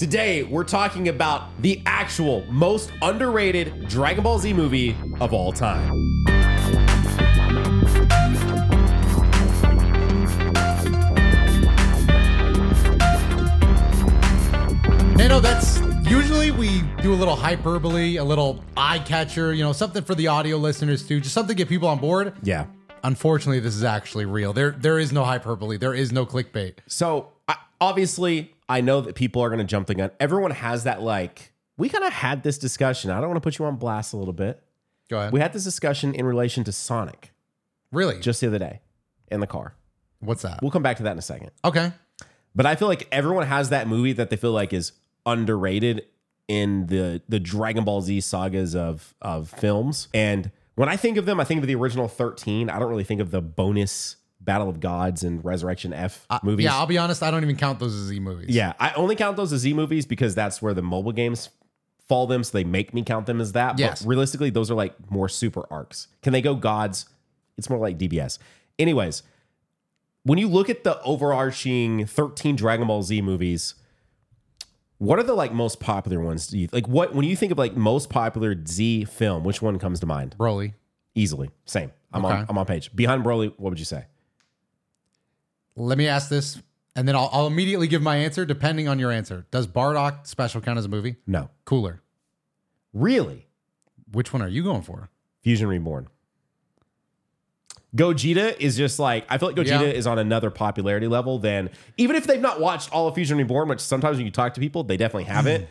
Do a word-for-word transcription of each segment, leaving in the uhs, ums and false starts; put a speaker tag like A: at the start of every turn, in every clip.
A: Today, we're talking about the actual most underrated Dragon Ball Z movie of all time.
B: You know, that's usually we do a little hyperbole, a little eye catcher, you know, something for the audio listeners too, just something to get people on board.
A: Yeah.
B: Unfortunately, this is actually real. There, there is no hyperbole. There is no clickbait.
A: So I, obviously, I know that people are going to jump the gun. Everyone has that, like, we kind of had this discussion. I don't want to put you on blast a little bit.
B: Go ahead.
A: We had this discussion in relation to Sonic
B: Really?
A: just the other day in the car.
B: What's that?
A: We'll come back to that in a second.
B: Okay.
A: But I feel like everyone has that movie that they feel like is underrated in the the Dragon Ball Z sagas of of films. And when I think of them, I think of the original thirteen. I don't really think of the bonus Battle of Gods and Resurrection F
B: Uh,
A: movies.
B: yeah, I'll be honest. I don't even count those as Z movies.
A: Yeah, I only count those as Z movies because that's where the mobile games fall them, so they make me count them as that.
B: Yes.
A: But realistically, those are like more super arcs. Can they go gods? It's more like D B S. Anyways, when you look at the overarching thirteen Dragon Ball Z movies, what are the like most popular ones? Do you like what when you think of like most popular Z film? Which one comes to mind?
B: Broly.
A: Easily, same. I'm
B: Okay.
A: on. I'm on page. Behind Broly, what would you say?
B: Let me ask this, and then I'll, I'll immediately give my answer depending on your answer. Does Bardock Special count as a movie?
A: No,
B: Cooler.
A: really.
B: Which one are you going for?
A: Fusion Reborn. Gogeta is just like, I feel like Gogeta
B: Yeah.
A: is on another popularity level than, even if they've not watched all of Fusion Reborn, which sometimes when you talk to people, they definitely haven't.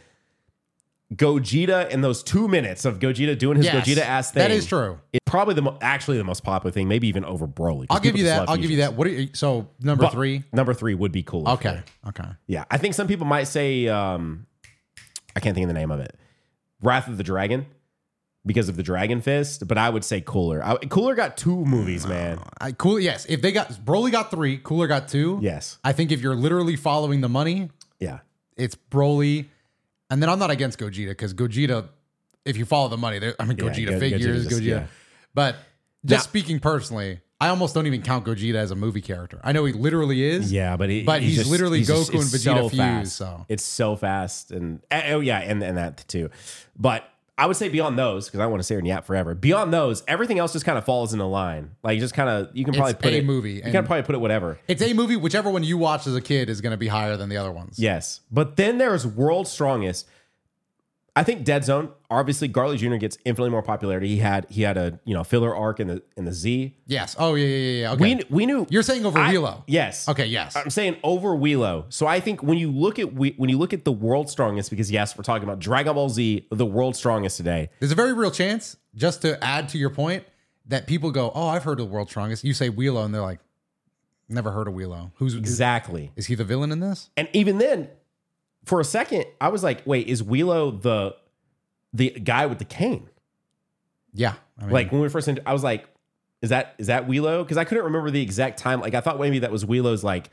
A: Gogeta and those two minutes of Gogeta doing his
B: Yes,
A: Gogeta ass thing.
B: that is true.
A: It's probably the mo- actually the most popular thing, maybe even over Broly. 'cause
B: I'll give
A: people
B: you
A: just
B: that.
A: love
B: I'll give you
A: fusions.
B: that. What are you, so number
A: But
B: three?
A: Number three would be cool.
B: Okay. Okay.
A: Yeah. I think some people might say, um, I can't think of the name of it. Wrath of the Dragon. Because of the Dragon Fist, but I would say Cooler. I, Cooler got two movies, man.
B: I, cool. Yes. If they got Broly got three, Cooler got two.
A: Yes.
B: I think if you're literally following the money,
A: Yeah.
B: it's Broly, and then I'm not against Gogeta because Gogeta, if you follow the money, there. I mean
A: Yeah,
B: Gogeta
A: Go-
B: figures,
A: Gogeta just-
B: Gogeta.
A: yeah.
B: But just
A: Now-
B: speaking personally, I almost don't even count Gogeta as a movie character. I know he literally is.
A: Yeah, but he,
B: But he's
A: just-
B: literally
A: he's just-
B: Goku and
A: it's
B: Vegeta
A: so
B: fused,
A: fast.
B: so.
A: It's so fast, and oh yeah, and, and that too. But I would say beyond those, because I want to say and yap forever. Beyond those, everything else just kind of falls into line. Like just kind of you can probably
B: It's
A: put
B: a
A: it
B: movie,
A: You
B: and-
A: can probably put it whatever.
B: It's a movie. Whichever one you watched as a kid is going to be higher than the other ones.
A: Yes, but then there's World's Strongest. I think Dead Zone. Obviously, Garlic Junior gets infinitely more popularity. He had he had a you know filler arc in the in the Z.
B: Yes. Oh yeah, yeah, yeah. yeah. Okay.
A: We we knew
B: You're saying over
A: I-
B: Wheelo.
A: Yes.
B: Okay. Yes.
A: I'm saying over Wheelo. So I think when you look at we, when you look at the World's Strongest, because yes, we're talking about Dragon Ball Z, the World's Strongest today.
B: There's a very real chance, just to add to your point, that people go, "Oh, I've heard of the World's Strongest." You say Wheelo, and they're like, "Never heard of Wheelo." Who's
A: Exactly.
B: Is he the villain in this?
A: And even then, for a second, I was like, wait, is Wheelo the the guy with the cane?
B: Yeah. I mean,
A: Like when we first, int- I was like, is that is that Wheelo? Because I couldn't remember the exact time. Like I thought maybe that was Wheelo's like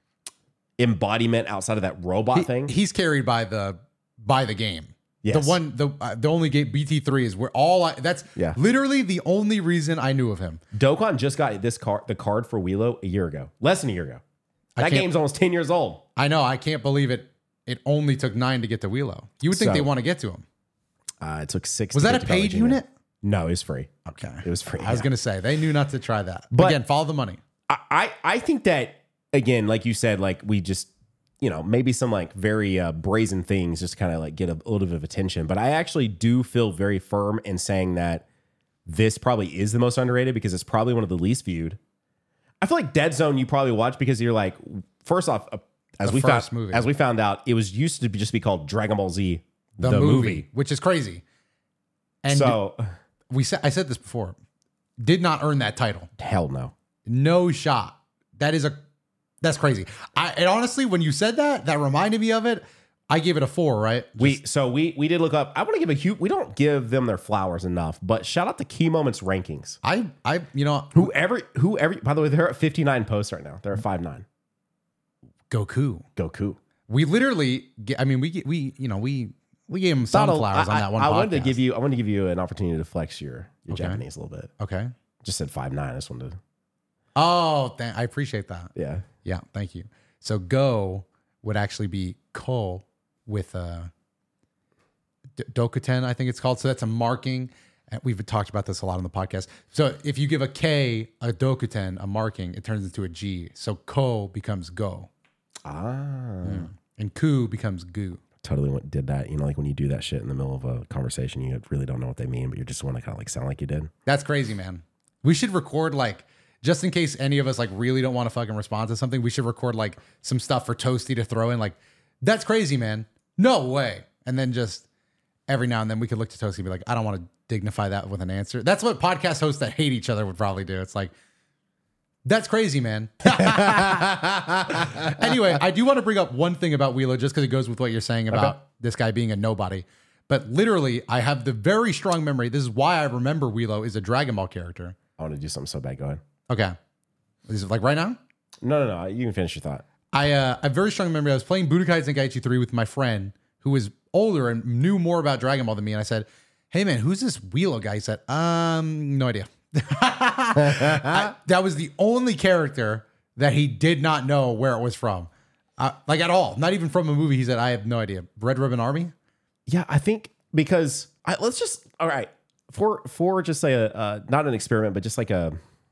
A: embodiment outside of that robot
B: he-
A: thing.
B: he's carried by the by the game.
A: Yes.
B: The one, the uh, the only game B T three is where all I. That's
A: Yeah.
B: literally the only reason I knew of him.
A: Dokkan just got this card, the card for Wheelo a year ago, less than a year ago.
B: I
A: That
B: can't-
A: game's almost ten years old.
B: I know. I can't believe it. It only took nine to get to Wheelo. You would think
A: So-
B: they want to get to him.
A: Uh, it took six.
B: Was
A: to
B: that
A: get
B: a
A: to Garlic
B: paid
A: Junior
B: unit?
A: No, it was free.
B: Okay.
A: It was free.
B: I was
A: yeah.
B: gonna say they knew not to try that.
A: But-
B: Again, follow the money.
A: I, I I think that again, like you said, like we just you know maybe some like very uh, brazen things just kind of like get a, a little bit of attention. But I actually do feel very firm in saying that this probably is the most underrated because it's probably one of the least viewed. I feel like Dead Zone you probably watch because you're like first off uh, as
B: The
A: we
B: first
A: found
B: movie.
A: as we found out it was used to be, just be called Dragon Ball Z
B: The, movie, which is crazy. And
A: So
B: we said I said this before. Did not earn that title.
A: hell no.
B: No shot. That is a that's crazy. I and honestly, when you said that, that reminded me of it. I gave it a four, right?
A: We so we we did look up. I want to give a huge. We don't give them their flowers enough, but shout out to Key Moments rankings.
B: I I you know
A: Whoever whoever. By the way, they're at fifty-nine posts right now. They're at five nine.
B: Goku.
A: Goku.
B: We literally get, I mean we get we you know we we gave him
A: Thought a-
B: sunflowers on
A: I-
B: that one
A: I, I
B: podcast.
A: wanted to give you. I wanted to give you an opportunity to flex your your
B: Okay.
A: Japanese a little bit.
B: Okay.
A: Just said five nine. I just wanted to.
B: Oh, th- I appreciate that.
A: Yeah.
B: Yeah, thank you. So go would actually be ko with uh, D- Dokuten, I think it's called. So that's a marking. And we've talked about this a lot on the podcast. So if you give a K a Dokuten, a marking, it turns into a G. So Ko becomes Go.
A: Ah.
B: Yeah. And Ku becomes Gu.
A: Totally went, did that. You know, like when you do that shit in the middle of a conversation, you really don't know what they mean, but you just want to kind of like sound like you did.
B: That's crazy, man. We should record like, just in case any of us like really don't want to fucking respond to something, we should record like some stuff for Toasty to throw in. Like, that's crazy, man. No way. And then just every now and then we could look to Toasty and be like, I don't want to dignify that with an answer. That's what podcast hosts that hate each other would probably do. It's like, that's crazy, man. Anyway, I do want to bring up one thing about Wheelo just because it goes with what you're saying about okay. this guy being a nobody. But literally, I have the very strong memory. This is why I remember Wheelo is a Dragon Ball character.
A: I want to do something so bad. Go ahead.
B: Okay. Is it like right now?
A: No, no, no. You can finish your thought.
B: I uh, I have very strong memory. I was playing Budokai Tenkaichi three with my friend who was older and knew more about Dragon Ball than me. And I said, hey, man, who's this Wheelo guy? He said, um, no idea. I, that was the only character that he did not know where it was from. Uh, like at all. Not even from a movie. He said, I have no idea. Red Ribbon Army?
A: Yeah, I think because I, let's just, all right, for, for just say a, uh, not an experiment, but just like a,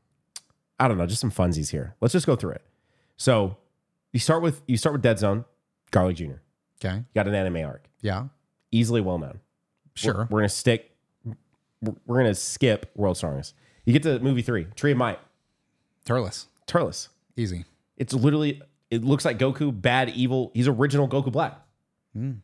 A: I don't know, just some funsies here. Let's just go through it. So you start with, you start with Dead Zone, Garlic Junior
B: Okay.
A: You got an anime arc.
B: Yeah.
A: Easily well known.
B: Sure.
A: We're, we're going to stick, we're going to skip World Strongest. You get to movie three, Tree of Might.
B: Turles.
A: Turles.
B: Easy.
A: It's literally, it looks like Goku, bad, evil. He's original Goku Black.
B: Mm.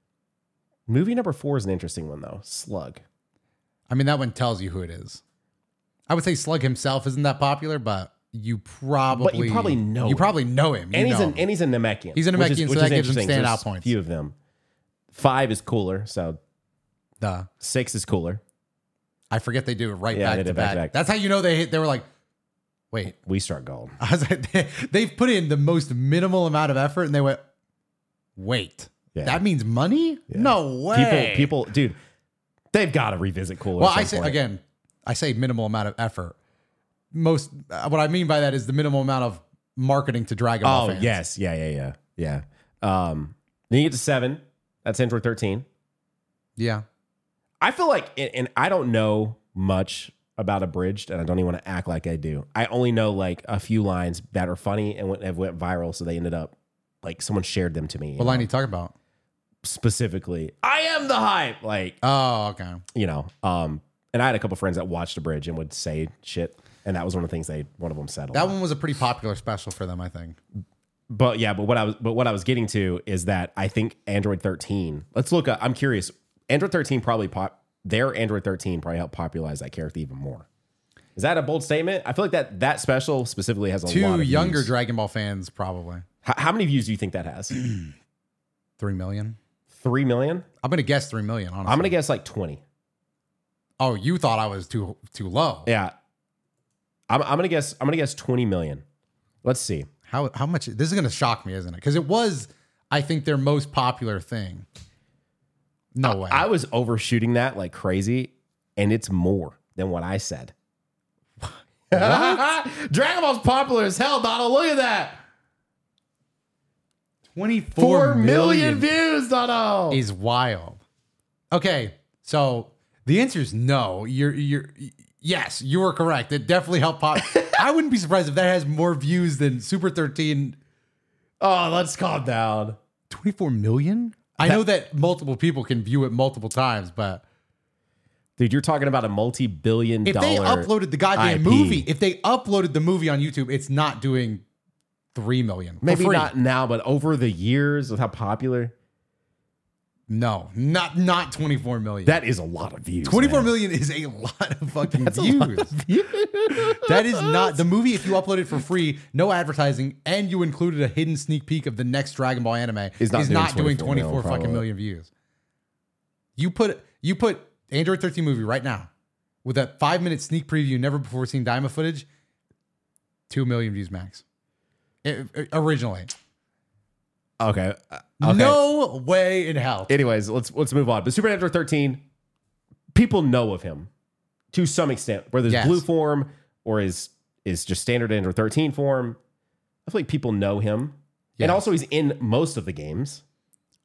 A: Movie number four is an interesting one, though. Slug.
B: I mean, that one tells you who it is. I would say Slug himself isn't that popular, but you probably...
A: But you probably know
B: You
A: him.
B: probably know him. You
A: and, he's
B: know
A: an,
B: him.
A: and he's a Namekian.
B: He's a Namekian,
A: which is,
B: so
A: which
B: that
A: is
B: gives him
A: interesting.
B: standout
A: There's
B: points.
A: A few of them. Five is cooler, so...
B: Duh.
A: Six is cooler.
B: I forget they do it right
A: Yeah,
B: back,
A: they
B: to
A: did back
B: back.
A: to back.
B: That's how you know they hit. They were like, wait.
A: We start gold.
B: I was like, they, they've put in the most minimal amount of effort, and they went, wait,
A: Yeah.
B: that means money?
A: Yeah.
B: No way.
A: People, people, dude, they've got to revisit cooler.
B: Well,
A: at some
B: I say
A: point.
B: again, I say minimal amount of effort. Most uh, what I mean by that is the minimal amount of marketing to Dragon Ball
A: Oh,
B: fans.
A: yes. Yeah, yeah, yeah. Yeah. Um, then you get to seven. That's Android thirteen.
B: Yeah.
A: I feel like, and I don't know much about Abridged, and I don't even want to act like I do. I only know like a few lines that are funny and went, have went viral, so they ended up like someone shared them to me.
B: What line are you talking about?
A: Specifically, I am the hype. Like,
B: Oh, okay.
A: you know, um, and I had a couple friends that watched Abridged and would say shit, and that was one of the things they one of them said. A
B: That
A: lot.
B: one was a pretty popular special for them, I think.
A: But yeah, but what I was but what I was getting to is that I think Android thirteen. Let's look up. I'm curious. Android thirteen probably pop. Their Android thirteen probably helped popularize that character even more. Is that a bold statement? I feel like that that special specifically has a
B: Two
A: lot of
B: younger
A: views.
B: Dragon Ball fans, probably.
A: How, how many views do you think that has?
B: Three million.
A: Three million?
B: I'm gonna guess three million, honestly.
A: I'm gonna guess like twenty.
B: Oh, you thought I was too too low.
A: Yeah. I'm, I'm gonna guess. I'm gonna guess twenty million. Let's see.
B: How how much? This is gonna shock me, isn't it? Because it was, I think, their most popular thing. No
A: I,
B: way.
A: I was overshooting that like crazy, and it's more than what I said. Dragon Ball's popular as hell, Donald. Look at that.
B: twenty-four
A: Four
B: million
A: million views, Donald.
B: is wild. Okay, so the answer is no. You're you're yes, you were correct. It definitely helped pop. I wouldn't be surprised if that has more views than Super thirteen.
A: Oh, let's calm down.
B: twenty-four million? I know that multiple people can view it multiple times, but
A: Dude, you're talking about a multi-billion
B: if
A: dollar
B: they uploaded the goddamn
A: I P.
B: movie, if they uploaded the movie on YouTube, it's not doing three million. For
A: Maybe
B: free.
A: not now, but over the years with how popular.
B: No, not not twenty-four million.
A: That is a lot of views.
B: twenty-four
A: man.
B: million is a lot of fucking
A: That's a
B: views.
A: lot of views.
B: That is not the movie. If you upload it for free, no advertising, and you included a hidden sneak peek of the next Dragon Ball anime,
A: Is not
B: is
A: doing
B: not doing
A: 24
B: twenty-four
A: mil,
B: fucking
A: probably.
B: million views. You put you put Android thirteen movie right now with that five minute sneak preview, never before seen Daima footage, two million views max. It- it- originally,
A: Okay. uh, okay.
B: no way in hell.
A: Anyways, let's let's move on. But Super Android thirteen, people know of him to some extent, whether it's
B: Yes.
A: blue form or is is just standard Android thirteen form. I feel like people know him,
B: Yes.
A: and also he's in most of the games.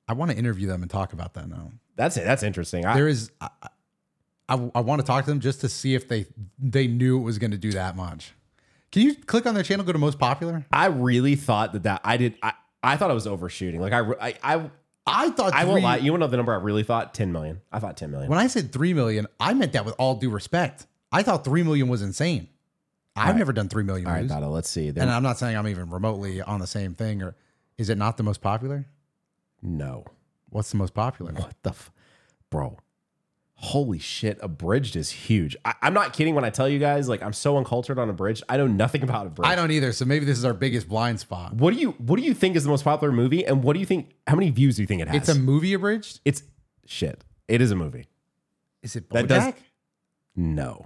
B: I want to interview them and talk about that now.
A: That's it. That's interesting. I,
B: There is, I, I, I want to talk to them just to see if they they knew it was going to do that much. Can you click on their channel, go to most popular?
A: I really thought that that I did. I, I thought I was overshooting. Like I, I, I,
B: I thought
A: I
B: three,
A: won't lie. You want to know the number I really thought? ten million. I thought ten million.
B: When I said three million, I meant that with all due respect. I thought three million was insane. I've
A: right.
B: never done three million
A: All right,
B: views.
A: Dotto, let's see. There,
B: And I'm not saying I'm even remotely on the same thing. Or is it not the most popular?
A: no.
B: What's the most popular?
A: What the, f- bro? Holy shit! Abridged is huge. I, I'm not kidding when I tell you guys. Like I'm so uncultured on Abridged. I know nothing about Abridged.
B: I don't either. So maybe this is our biggest blind spot.
A: What do you What do you think is the most popular movie? And what do you think? How many views do you think it has?
B: It's a movie abridged?
A: It's shit. It is a movie.
B: Is it
A: That
B: BoJack?
A: does- No.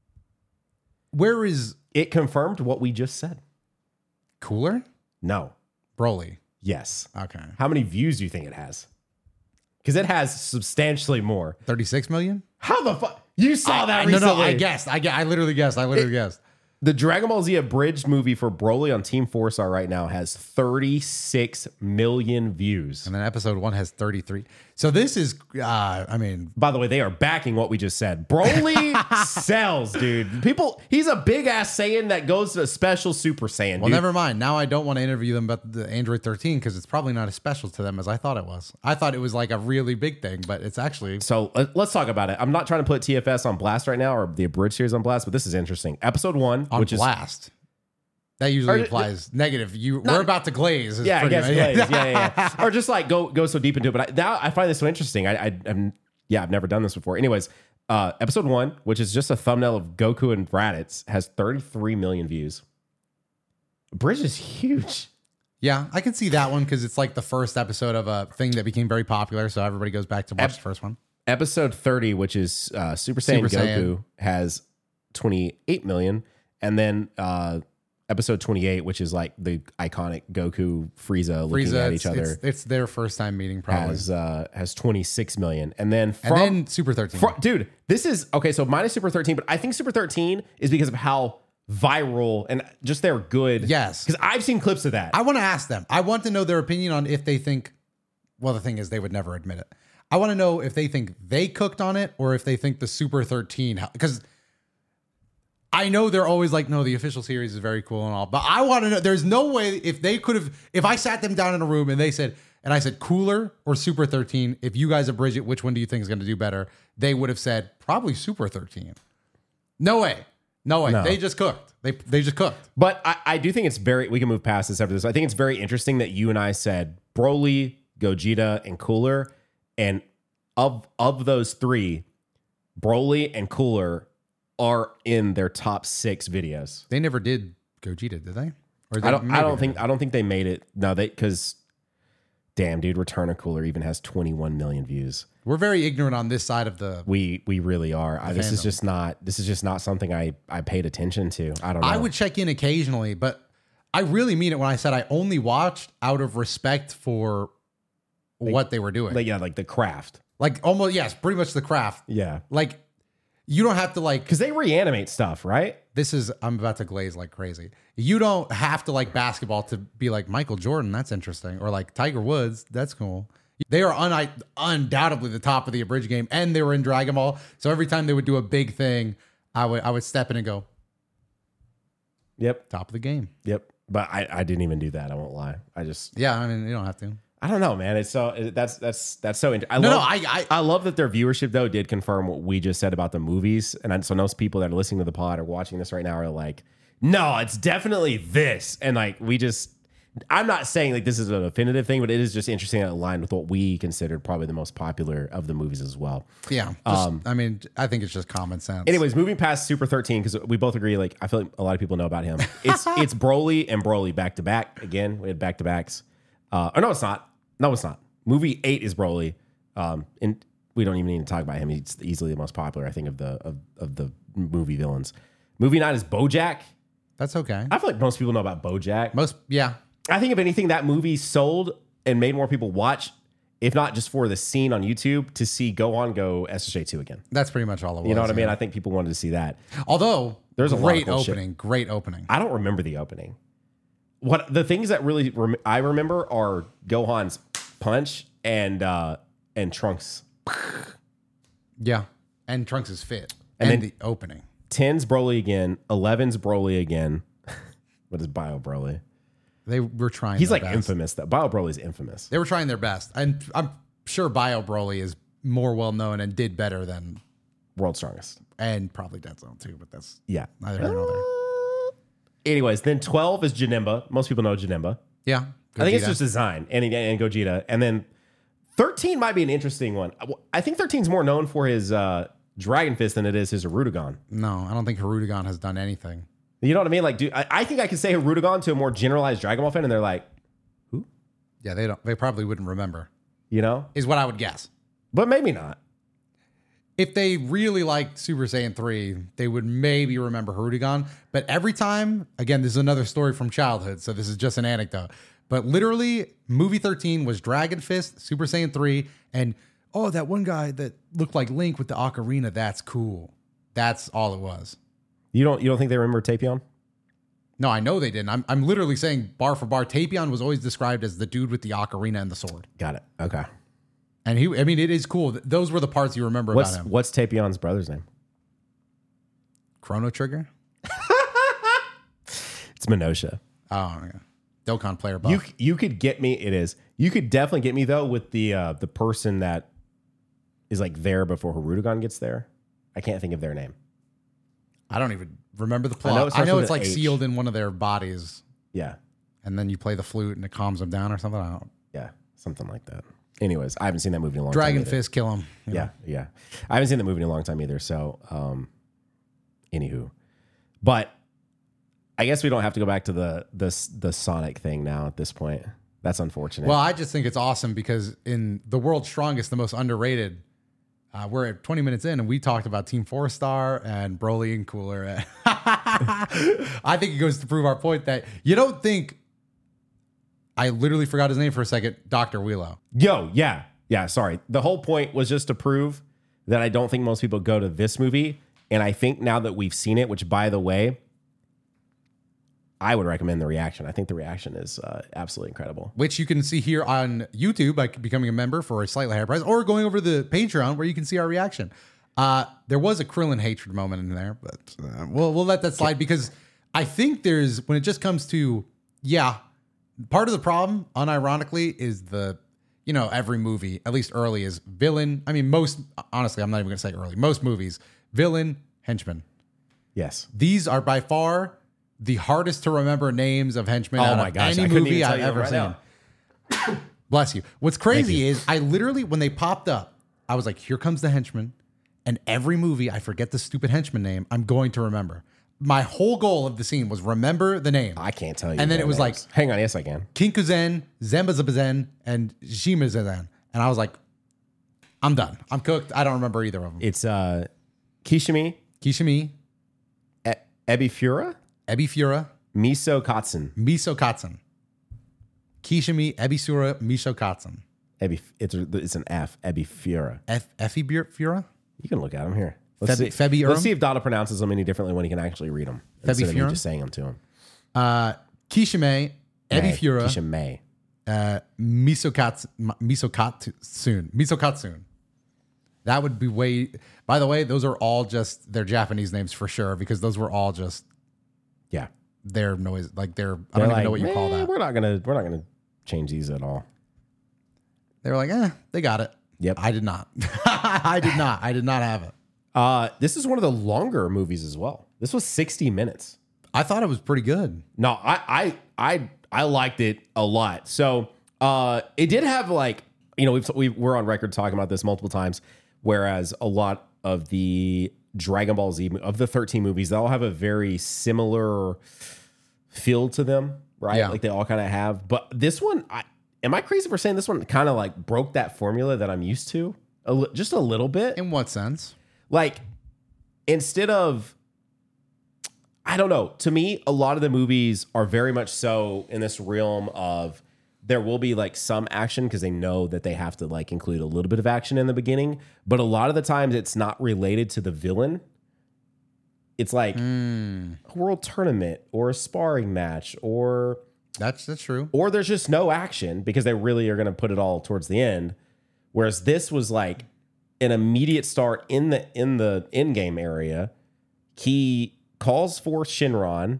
B: Where is
A: It confirmed what we just said.
B: Cooler?
A: No.
B: Broly.
A: Yes.
B: Okay.
A: How many views do you think it has? Because it has substantially more.
B: thirty-six million?
A: How the fuck? You saw that
B: I, no,
A: recently.
B: no, I guessed. I, gue- I literally guessed. I literally guessed.
A: The Dragon Ball Z abridged movie for Broly on Team Four Star right now has thirty-six million views.
B: And then episode one has thirty-three. So this is, uh, I mean,
A: By the way, they are backing what we just said. Broly sells, dude. People, he's a big ass Saiyan that goes to a special Super Saiyan.
B: well,
A: dude.
B: never mind. Now I don't want to interview them about the Android thirteen because it's probably not as special to them as I thought it was. I thought it was like a really big thing, but it's actually.
A: So uh, let's talk about it. I'm not trying to put T F S on blast right now or the abridged series on blast, but this is interesting. Episode one,
B: On
A: which
B: blast. That usually
A: Or-
B: implies negative. You, we're about to glaze.
A: is
B: is
A: yeah, I
B: pretty
A: guess
B: much-
A: glaze. yeah, yeah, yeah. Or just like go go so deep into it. But I, now I find this so interesting. I, I I'm yeah, I've never done this before. Anyways, uh, episode one, which is just a thumbnail of Goku and Raditz, has thirty-three million views. Bridge is huge.
B: Yeah, I can see that one because it's like the first episode of a thing that became very popular. So everybody goes back to watch
A: Ep-
B: the first one.
A: Episode thirty, which is uh, Super Saiyan
B: Super
A: Goku,
B: Saiyan.
A: has twenty-eight million, and then uh, episode twenty-eight, which is like the iconic Goku Frieza looking
B: Frieza,
A: at
B: it's,
A: each other,
B: it's, it's their first time meeting, probably.
A: has uh, has twenty-six million, and then
B: and
A: from
B: then Super thirteen.
A: Fro- dude, this is okay. So mine is Super thirteen, but I think Super thirteen is because of how viral and just they're good.
B: Yes.
A: because I've seen clips of that.
B: I want to ask them. I want to know their opinion on if they think. Well, the thing is, they would never admit it. I want to know if they think they cooked on it or if they think the Super thirteen. Because I know they're always like, no, the official series is very cool and all. But I want to know. There's no way if they could have. If I sat them down in a room and they said, and I said, Cooler or Super thirteen. If you guys abridge it, which one do you think is going to do better? They would have said probably Super thirteen. No way. No way.
A: No.
B: They just cooked. They they just cooked.
A: But I, I do think it's very. We can move past this after this. I think it's very interesting that you and I said Broly, Gogeta, and Cooler, and of of those three, Broly and Cooler are in their top six videos.
B: They never did Gogeta, did they? Or they
A: I don't. I
B: maybe
A: don't
B: they
A: think.
B: did.
A: I don't think they made it. No, they because. Damn, dude, Return of Cooler even has twenty-one million views.
B: We're very ignorant on this side of the.
A: We we really are. I, this is
B: fandom.
A: just not. This is just not something I I paid attention to. I don't know.
B: I would check in occasionally, but I really mean it when I said I only watched out of respect for what they were doing.
A: like
B: Like,
A: yeah, like the craft.
B: almost yes, pretty much the craft.
A: Yeah,
B: Like you don't have to like.
A: because they reanimate stuff, right?
B: This is I'm about to glaze like crazy. You don't have to like basketball to be like Michael Jordan. That's interesting, or like Tiger Woods. That's cool. They are un- undoubtedly the top of the abridged game, and they were in Dragon Ball. So every time they would do a big thing, I would I would step in and go
A: Yep,
B: top of the game.
A: yep. But I I didn't even do that. I won't lie. I just
B: Yeah, I mean you don't have to.
A: I don't know, man. It's so it, that's that's that's so. Inter- I
B: No,
A: love,
B: no, I-
A: I love that their viewership though did confirm what we just said about the movies, and I, so most people that are listening to the pod or watching this right now are like, no, it's definitely this, and like we just. I'm not saying like this is a definitive thing, but it is just interesting that it aligned with what we considered probably the most popular of the movies as well.
B: Yeah, just, I mean I think it's just common sense.
A: Anyways, moving past Super thirteen because we both agree. Like I feel like a lot of people know about him. It's it's Broly and Broly back to back again. We had back to backs. Uh, or no, it's not. No, it's not. Movie eight is Broly, um, and we don't even need to talk about him. He's easily the most popular, I think, of the of, of the movie villains. Movie nine is BoJack.
B: That's okay.
A: I feel like most people know about BoJack.
B: Most yeah.
A: I think if anything, that movie sold and made more people watch, if not just for the scene on YouTube, to see Gohan go S S J two again.
B: That's pretty much all it was.
A: You know what I mean?
B: yeah.
A: I think people wanted to see that.
B: Although
A: There's a lot of
B: great
A: cool shit.
B: opening, great opening.
A: I don't remember the opening. What the things that really rem- I remember are Gohan's punch and uh, and Trunks.
B: Yeah. And Trunks is fit.
A: And
B: And,
A: then-
B: the opening.
A: ten's Broly again. eleven's Broly again. What is Bio Broly?
B: They were trying
A: He's
B: their
A: like
B: best.
A: infamous. That Bio Broly's infamous.
B: They were trying their best. And I'm sure Bio Broly is more well known and did better than,
A: World's strongest.
B: and probably Dead Zone too, but that's
A: Yeah.
B: neither here nor there.
A: Anyways, then twelve is Janemba. Most people know Janemba.
B: Yeah.
A: I think it's
B: Gogeta.
A: just design and, and Gogeta. And then thirteen might be an interesting one. I think thirteen's more known for his uh, Dragon Fist than it is his Hirudegan.
B: No, I don't think Hirudegan has done anything.
A: You know what I mean? Like, dude, I, I think I can say Hirudegan to a more generalized Dragon Ball fan, and they're like,
B: Yeah, they don't. They probably wouldn't remember,
A: you know?
B: is what I would guess.
A: But maybe not.
B: If they really liked Super Saiyan three, they would maybe remember Hirudegan. But every time, again, this is another story from childhood, so this is just an anecdote. But literally, movie thirteen was Dragon Fist, Super Saiyan three, and oh, that one guy that looked like Link with the ocarina, that's cool. That's all it was.
A: You don't you don't think they remember Tapion?
B: No, I know they didn't. I'm, I'm literally saying bar for bar, Tapion was always described as the dude with the ocarina and the sword.
A: Got it. Okay.
B: And he, I mean, it is cool. Those were the parts you remember
A: What's
B: about him.
A: what's Tapion's brother's name?
B: Chrono Trigger?
A: It's Minosha.
B: Oh, yeah. Dokkan player buff.
A: You you could get me. It is. You could definitely get me though with the uh, the person that is like there before Hirudegan gets there. I can't think of their name.
B: I don't even remember the plot.
A: I know
B: I
A: it
B: know,
A: starts with
B: it's
A: an
B: like
A: H.
B: sealed in one of their bodies,
A: Yeah,
B: and then you play the flute and it calms them down or something. I don't.
A: yeah, something like that. Anyways, I haven't seen that movie in a long
B: Dragon
A: time.
B: Fist, kill him. you
A: Yeah,
B: know.
A: yeah. I haven't seen the movie in a long time either. So, um, anywho, but I guess we don't have to go back to the the the Sonic thing now at this point. That's unfortunate.
B: Well, I just think it's awesome because in the world's strongest, the most underrated, uh, we're at twenty minutes in and we talked about Team Four Star and Broly and Cooler. I think it goes to prove our point that you don't think. I literally forgot his name for a second. Doctor Wheelo.
A: Yo, yeah, yeah. Sorry. The whole point was just to prove that I don't think most people go to this movie, and I think now that we've seen it, which by the way, I would recommend the reaction. I think the reaction is uh, absolutely incredible.
B: Which you can see here on YouTube by becoming a member for a slightly higher price, or going over to the Patreon where you can see our reaction. Uh, there was a Krillin hatred moment in there, but uh, we'll we'll let that slide because I think there's when it just comes to yeah, part of the problem, unironically, is the you know every movie, at least early, is villain. I mean, most honestly, I'm not even going to say early. Most movies, villain, henchman.
A: Yes.
B: These are by far the hardest to remember names of henchmen
A: Oh
B: out
A: my
B: of
A: gosh, I
B: any
A: couldn't
B: movie
A: even tell
B: I've
A: you them
B: ever
A: right
B: seen.
A: now.
B: Bless you. What's crazy is I literally, when they popped up, I was like, here comes the henchman. And every movie, I forget the stupid henchman name, I'm going to remember. My whole goal of the scene was remember the name.
A: I can't tell you.
B: And then
A: their
B: it was
A: names. hang on, yes, I can.
B: Kinkuzen, Zambazabazen, and Shimazazen. And I was like, I'm done. I'm cooked. I don't remember either of them.
A: It's uh, Kishimi,
B: Kishimi,
A: e- Ebifura,
B: Ebifura,
A: Miso Katsun.
B: Miso Katsun. Kishimi, Ebisura, Miso Katsun.
A: Ebi, it's a, it's an F. Ebifura.
B: F- Effie-Fura?
A: You can look at them here. Let's
B: Febi-
A: see.
B: Febi
A: Let's
B: Urum?
A: see if Dada pronounces them any differently when he can actually read them. Instead of me
B: Furum?
A: just saying them to him.
B: Uh, Kishime, Ebifura,
A: Kishime.
B: uh, Misokatsu, Misokatsun, Misokatsun. That would be way. By the way, those are all just their Japanese names for sure because those were all just
A: Yeah.
B: their noise. Like their, I
A: They're
B: don't even
A: like,
B: know what you call
A: "Eh,
B: that.
A: We're not gonna we're not gonna change these at all.
B: They were like, eh, they got it.
A: Yep.
B: I did not. I did not. I did not have it.
A: Uh, this is one of the longer movies as well. This was sixty minutes.
B: I thought it was pretty good.
A: No, I I I I liked it a lot. So uh, it did have like you know we've, we we're on record talking about this multiple times. Whereas a lot of the Dragon Ball Z of the thirteen movies, they all have a very similar feel to them, right?
B: Yeah.
A: Like they all kind of have. But this one, I, am I crazy for saying this one kind of like broke that formula that I'm used to, a li- just a little bit?
B: In what sense?
A: Like instead of I don't know, to me a lot of the movies are very much so in this realm of there will be like some action because they know that they have to like include a little bit of action in the beginning, but a lot of the times it's not related to the villain. It's like
B: Mm.
A: a world tournament or a sparring match or
B: That's that's true.
A: Or there's just no action because they really are going to put it all towards the end. Whereas this was like an immediate start in the in the in game area. He calls for Shinron.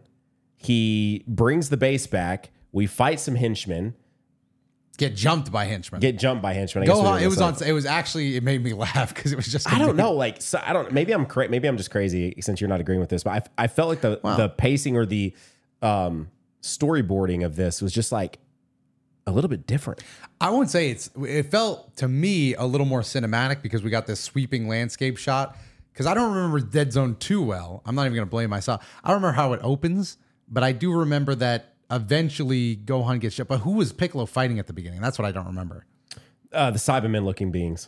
A: He brings the base back. We fight some henchmen.
B: Get jumped by henchmen.
A: Get jumped by henchmen. I guess
B: Gohan.
A: we
B: It was
A: like,
B: on. It was actually. It made me laugh because it was just.
A: I don't know. Like so I don't. Maybe I'm cra- Maybe I'm just crazy since you're not agreeing with this. But I I felt like the
B: Wow.
A: the pacing or the um, storyboarding of this was just like a little bit different.
B: I won't say it's. It felt to me a little more cinematic because we got this sweeping landscape shot. Because I don't remember Dead Zone too well. I'm not even going to blame myself. I don't remember how it opens, but I do remember that eventually Gohan gets shot. But who was Piccolo fighting at the beginning? That's what I don't remember.
A: Uh, the Cybermen looking beings.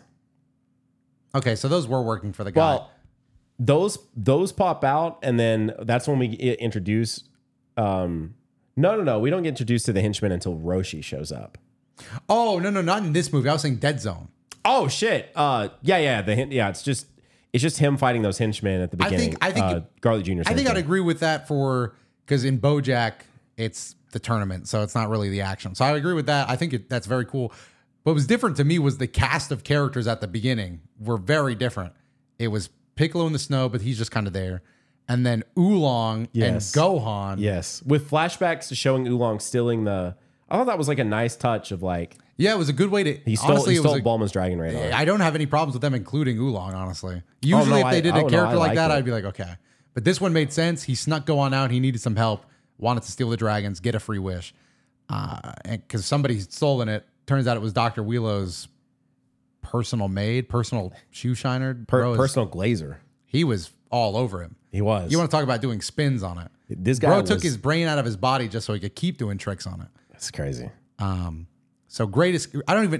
B: Okay, so those were working for the guy.
A: Well, those those pop out, and then that's when we get introduce. Um, no, no, no. We don't get introduced to the henchmen until Roshi shows up.
B: oh no, no, not in this movie. I was saying Dead Zone.
A: Oh shit! Uh, yeah, yeah. The hen- yeah, it's just it's just him fighting those henchmen at the
B: I
A: beginning.
B: think- I think
A: uh,
B: it-
A: Garlic Junior
B: I think I'd agree with that for because in BoJack it's the tournament, so it's not really the action. So I agree with that. I think it, that's very cool. What was different to me was the cast of characters at the beginning were very different. It was Piccolo in the snow, but he's just kind of there, and then Oolong
A: Yes.
B: and Gohan.
A: Yes, with flashbacks showing Oolong stealing the. I thought that was like a nice touch of like
B: Yeah, it was a good way to.
A: he stole
B: honestly,
A: he
B: it was
A: stole
B: a-
A: Bulma's dragon radar.
B: I don't have any problems with them including Oolong, honestly. Usually,
A: no,
B: if they
A: I-
B: did
A: oh,
B: a
A: no,
B: character
A: I
B: like
A: liked
B: that,
A: it.
B: I'd be like, okay. But this one made sense. He snuck Gohan out. He needed some help. Wanted to steal the dragons, get a free wish, uh, and because somebody stolen it. Turns out it was Doctor Wheelo's personal maid, personal shoe shiner.
A: Per-
B: Bro is-
A: personal glazer.
B: He was all over him.
A: He was.
B: You want to talk about doing spins on it?
A: this guy
B: Bro
A: was,
B: took his brain out of his body just so he could keep doing tricks on it.
A: That's crazy.
B: Um, so greatest. I don't even.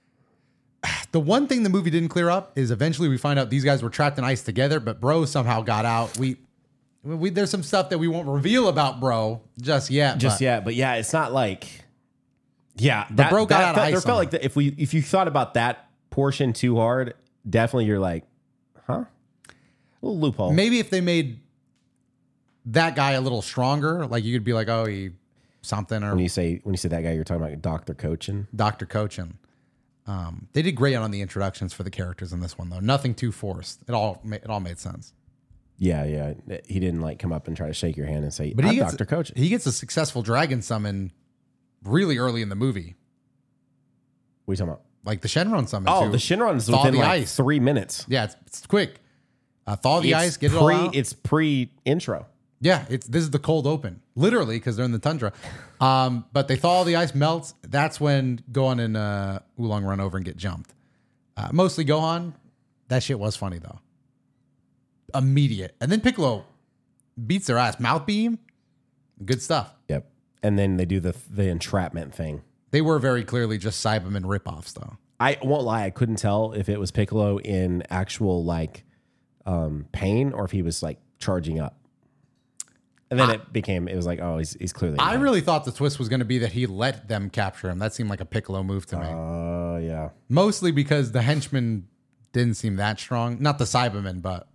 B: The one thing the movie didn't clear up is eventually we find out these guys were trapped in ice together, but Bro somehow got out. We, we there's some stuff that we won't reveal about Bro just yet.
A: Just
B: but
A: yeah, but yeah, it's not like yeah. That,
B: Bro got
A: that
B: out of
A: felt,
B: ice
A: there felt
B: somehow.
A: like that if we if you thought about that portion too hard, definitely you're like, huh? A little loophole.
B: Maybe if they made that guy a little stronger, like you could be like, oh, he something or
A: When you say when you say that guy, you're talking about Doctor Cochin.
B: Doctor Cochin. Um, they did great on the introductions for the characters in this one though. Nothing too forced. It all ma- it all made sense.
A: Yeah, yeah. He didn't like come up and try to shake your hand and say,
B: But
A: "I'm
B: he gets,
A: Doctor Cochin."
B: he gets a successful dragon summon really early in the movie.
A: What are you talking about?
B: Like the Shenron summon.
A: Oh,
B: too.
A: the Shinron's
B: Thaw
A: within
B: the
A: like
B: ice.
A: three minutes.
B: Yeah, it's, it's quick. Uh, thaw the
A: It's
B: ice, get
A: pre,
B: it all out.
A: It's pre-intro.
B: Yeah, it's this is the cold open, literally, because they're in the tundra. Um, but they thaw the ice, melts. That's when Gohan and uh, Oolong run over and get jumped. Uh, mostly Gohan. That shit was funny though. Immediate, and then Piccolo beats their ass. Mouth beam, good stuff.
A: Yep. And then they do the the entrapment thing.
B: They were very clearly just Cybermen ripoffs though.
A: I won't lie, I couldn't tell if it was Piccolo in actual like um, pain or if he was like charging up. And then it became, it was like, oh, he's he's clearly.
B: I really thought the twist was going to be that he let them capture him. That seemed like a Piccolo move to me.
A: Oh, uh, yeah.
B: Mostly because the henchmen didn't seem that strong. Not the Cybermen, but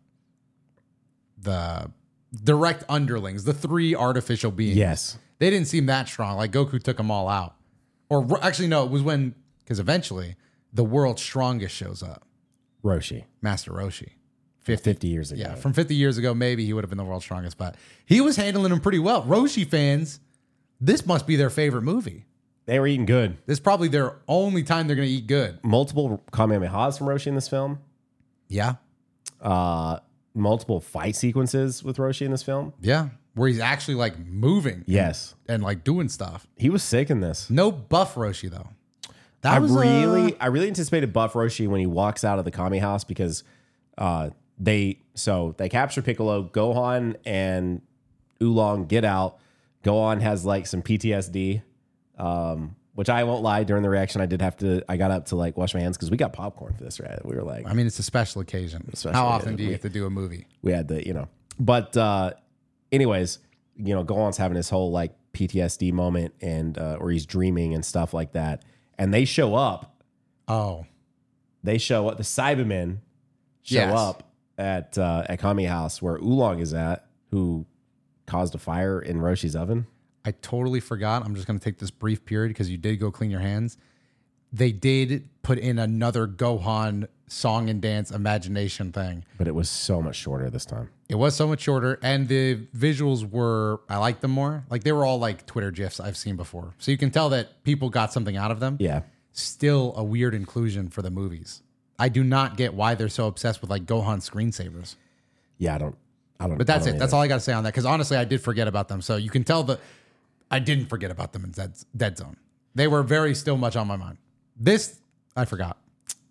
B: the direct underlings, the three artificial beings.
A: Yes.
B: They didn't seem that strong. Like Goku took them all out. Or actually, no, it was when, because eventually the world's strongest shows up,
A: Roshi.
B: Master Roshi.
A: fifty years ago.
B: Yeah, from fifty years ago, maybe he would have been the world's strongest, but he was handling him pretty well. Roshi fans, this must be their favorite movie.
A: They were eating good.
B: This is probably their only time they're going to eat good.
A: Multiple Kamehamehas from Roshi in this film.
B: Yeah.
A: Uh, multiple fight sequences with Roshi in this film.
B: Yeah. Where he's actually like moving.
A: Yes.
B: And, and like doing stuff.
A: He was sick in this.
B: No buff Roshi though. That
A: I
B: was uh,
A: really, I really anticipated Buff Roshi when he walks out of the Kami house because uh, they, so they capture Piccolo, Gohan and Oolong get out. Gohan has like some P T S D, um, which I won't lie, during the reaction, I did have to, I got up to like wash my hands because we got popcorn for this, right? We were like,
B: I mean, it's a special occasion.
A: Special
B: How
A: occasion.
B: often do you
A: We-
B: get to do a movie?
A: we had the, you know, but uh, anyways, you know, Gohan's having this whole like P T S D moment and, uh, or he's dreaming and stuff like that. And they show up.
B: Oh.
A: They show up. The Cybermen show
B: Yes.
A: up at uh, at Kami House where Oolong is at, who caused a fire in Roshi's oven.
B: I totally forgot. I'm just going to take this brief period because you did go clean your hands. They did put in another Gohan song and dance imagination thing.
A: But it was so much shorter this time.
B: It was so much shorter, and the visuals were, I liked them more. Like, they were all like Twitter GIFs I've seen before. So you can tell that people got something out of them.
A: Yeah.
B: Still a weird inclusion for the movies. I do not get why they're so obsessed with like Gohan screensavers.
A: Yeah, I don't. I don't.
B: But that's
A: I don't
B: it. That's
A: either.
B: all I got to say on that. Because honestly, I did forget about them. So you can tell that I didn't forget about them in Dead, Dead Zone. They were very still much on my mind. This, I forgot.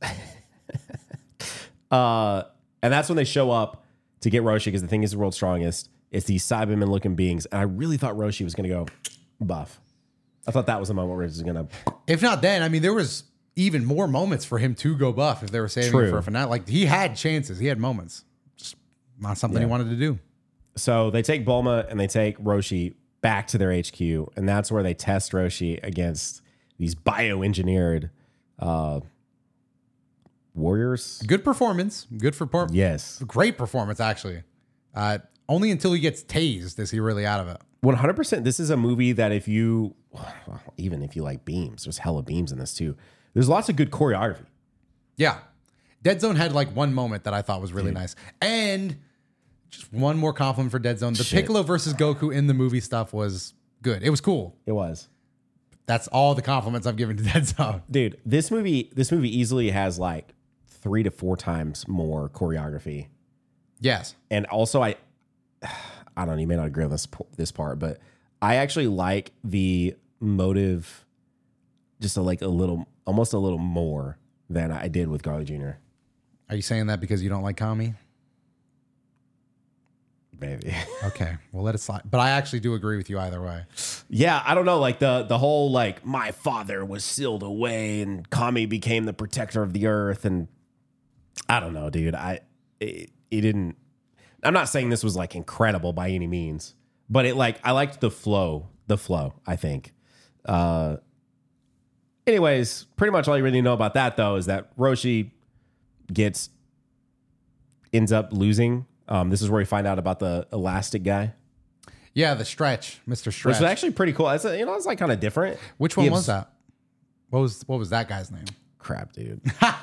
A: Uh, and that's when they show up to get Roshi because the thing is the world's strongest. It's these Cybermen looking beings. And I really thought Roshi was going to go buff. I thought that was the moment where it was going to.
B: If not then, I mean, there was even more moments for him to go buff if they were saving
A: True.
B: it for a finale. Like, he had chances. He had moments. Just not something
A: Yeah.
B: he wanted to do.
A: So they take Bulma and they take Roshi back to their H Q. And that's where they test Roshi against these bioengineered uh, warriors.
B: Good performance. Good for por-
A: Yes.
B: Great performance, actually. Uh, only until he gets tased is he really out of it.
A: one hundred percent. This is a movie that if you, well, even if you like beams, there's hella beams in this too. There's lots of good choreography.
B: Yeah. Dead Zone had like one moment that I thought was really nice. And just one more compliment for Dead Zone. The
A: Shit.
B: Piccolo versus Goku in the movie stuff was good. It was cool.
A: It was.
B: That's all the compliments I've given to Dead Zone.
A: Dude, this movie, this movie easily has like three to four times more choreography.
B: Yes.
A: And also I, I don't know, you may not agree on this, this part, but I actually like the motive just a, like a little, almost a little more than I did with Garlic Junior
B: Are you saying that because you don't like Kami?
A: Maybe.
B: Okay. Well, let it slide. But I actually do agree with you either way.
A: Yeah, I don't know. Like the the whole like my father was sealed away and Kami became the protector of the earth, and I don't know, dude. I it, it didn't. I'm not saying this was like incredible by any means, but it like I liked the flow. The flow. I think. Uh. Anyways, pretty much all you really know about that though is that Roshi gets ends up losing. Um, this is where we find out about the elastic guy.
B: Yeah, the stretch, Mister Stretch.
A: Which is actually pretty cool. It's a, you know, it's like kind of different.
B: Which one
A: He
B: was
A: abs-
B: that? What was what was that guy's name?
A: Crap, dude.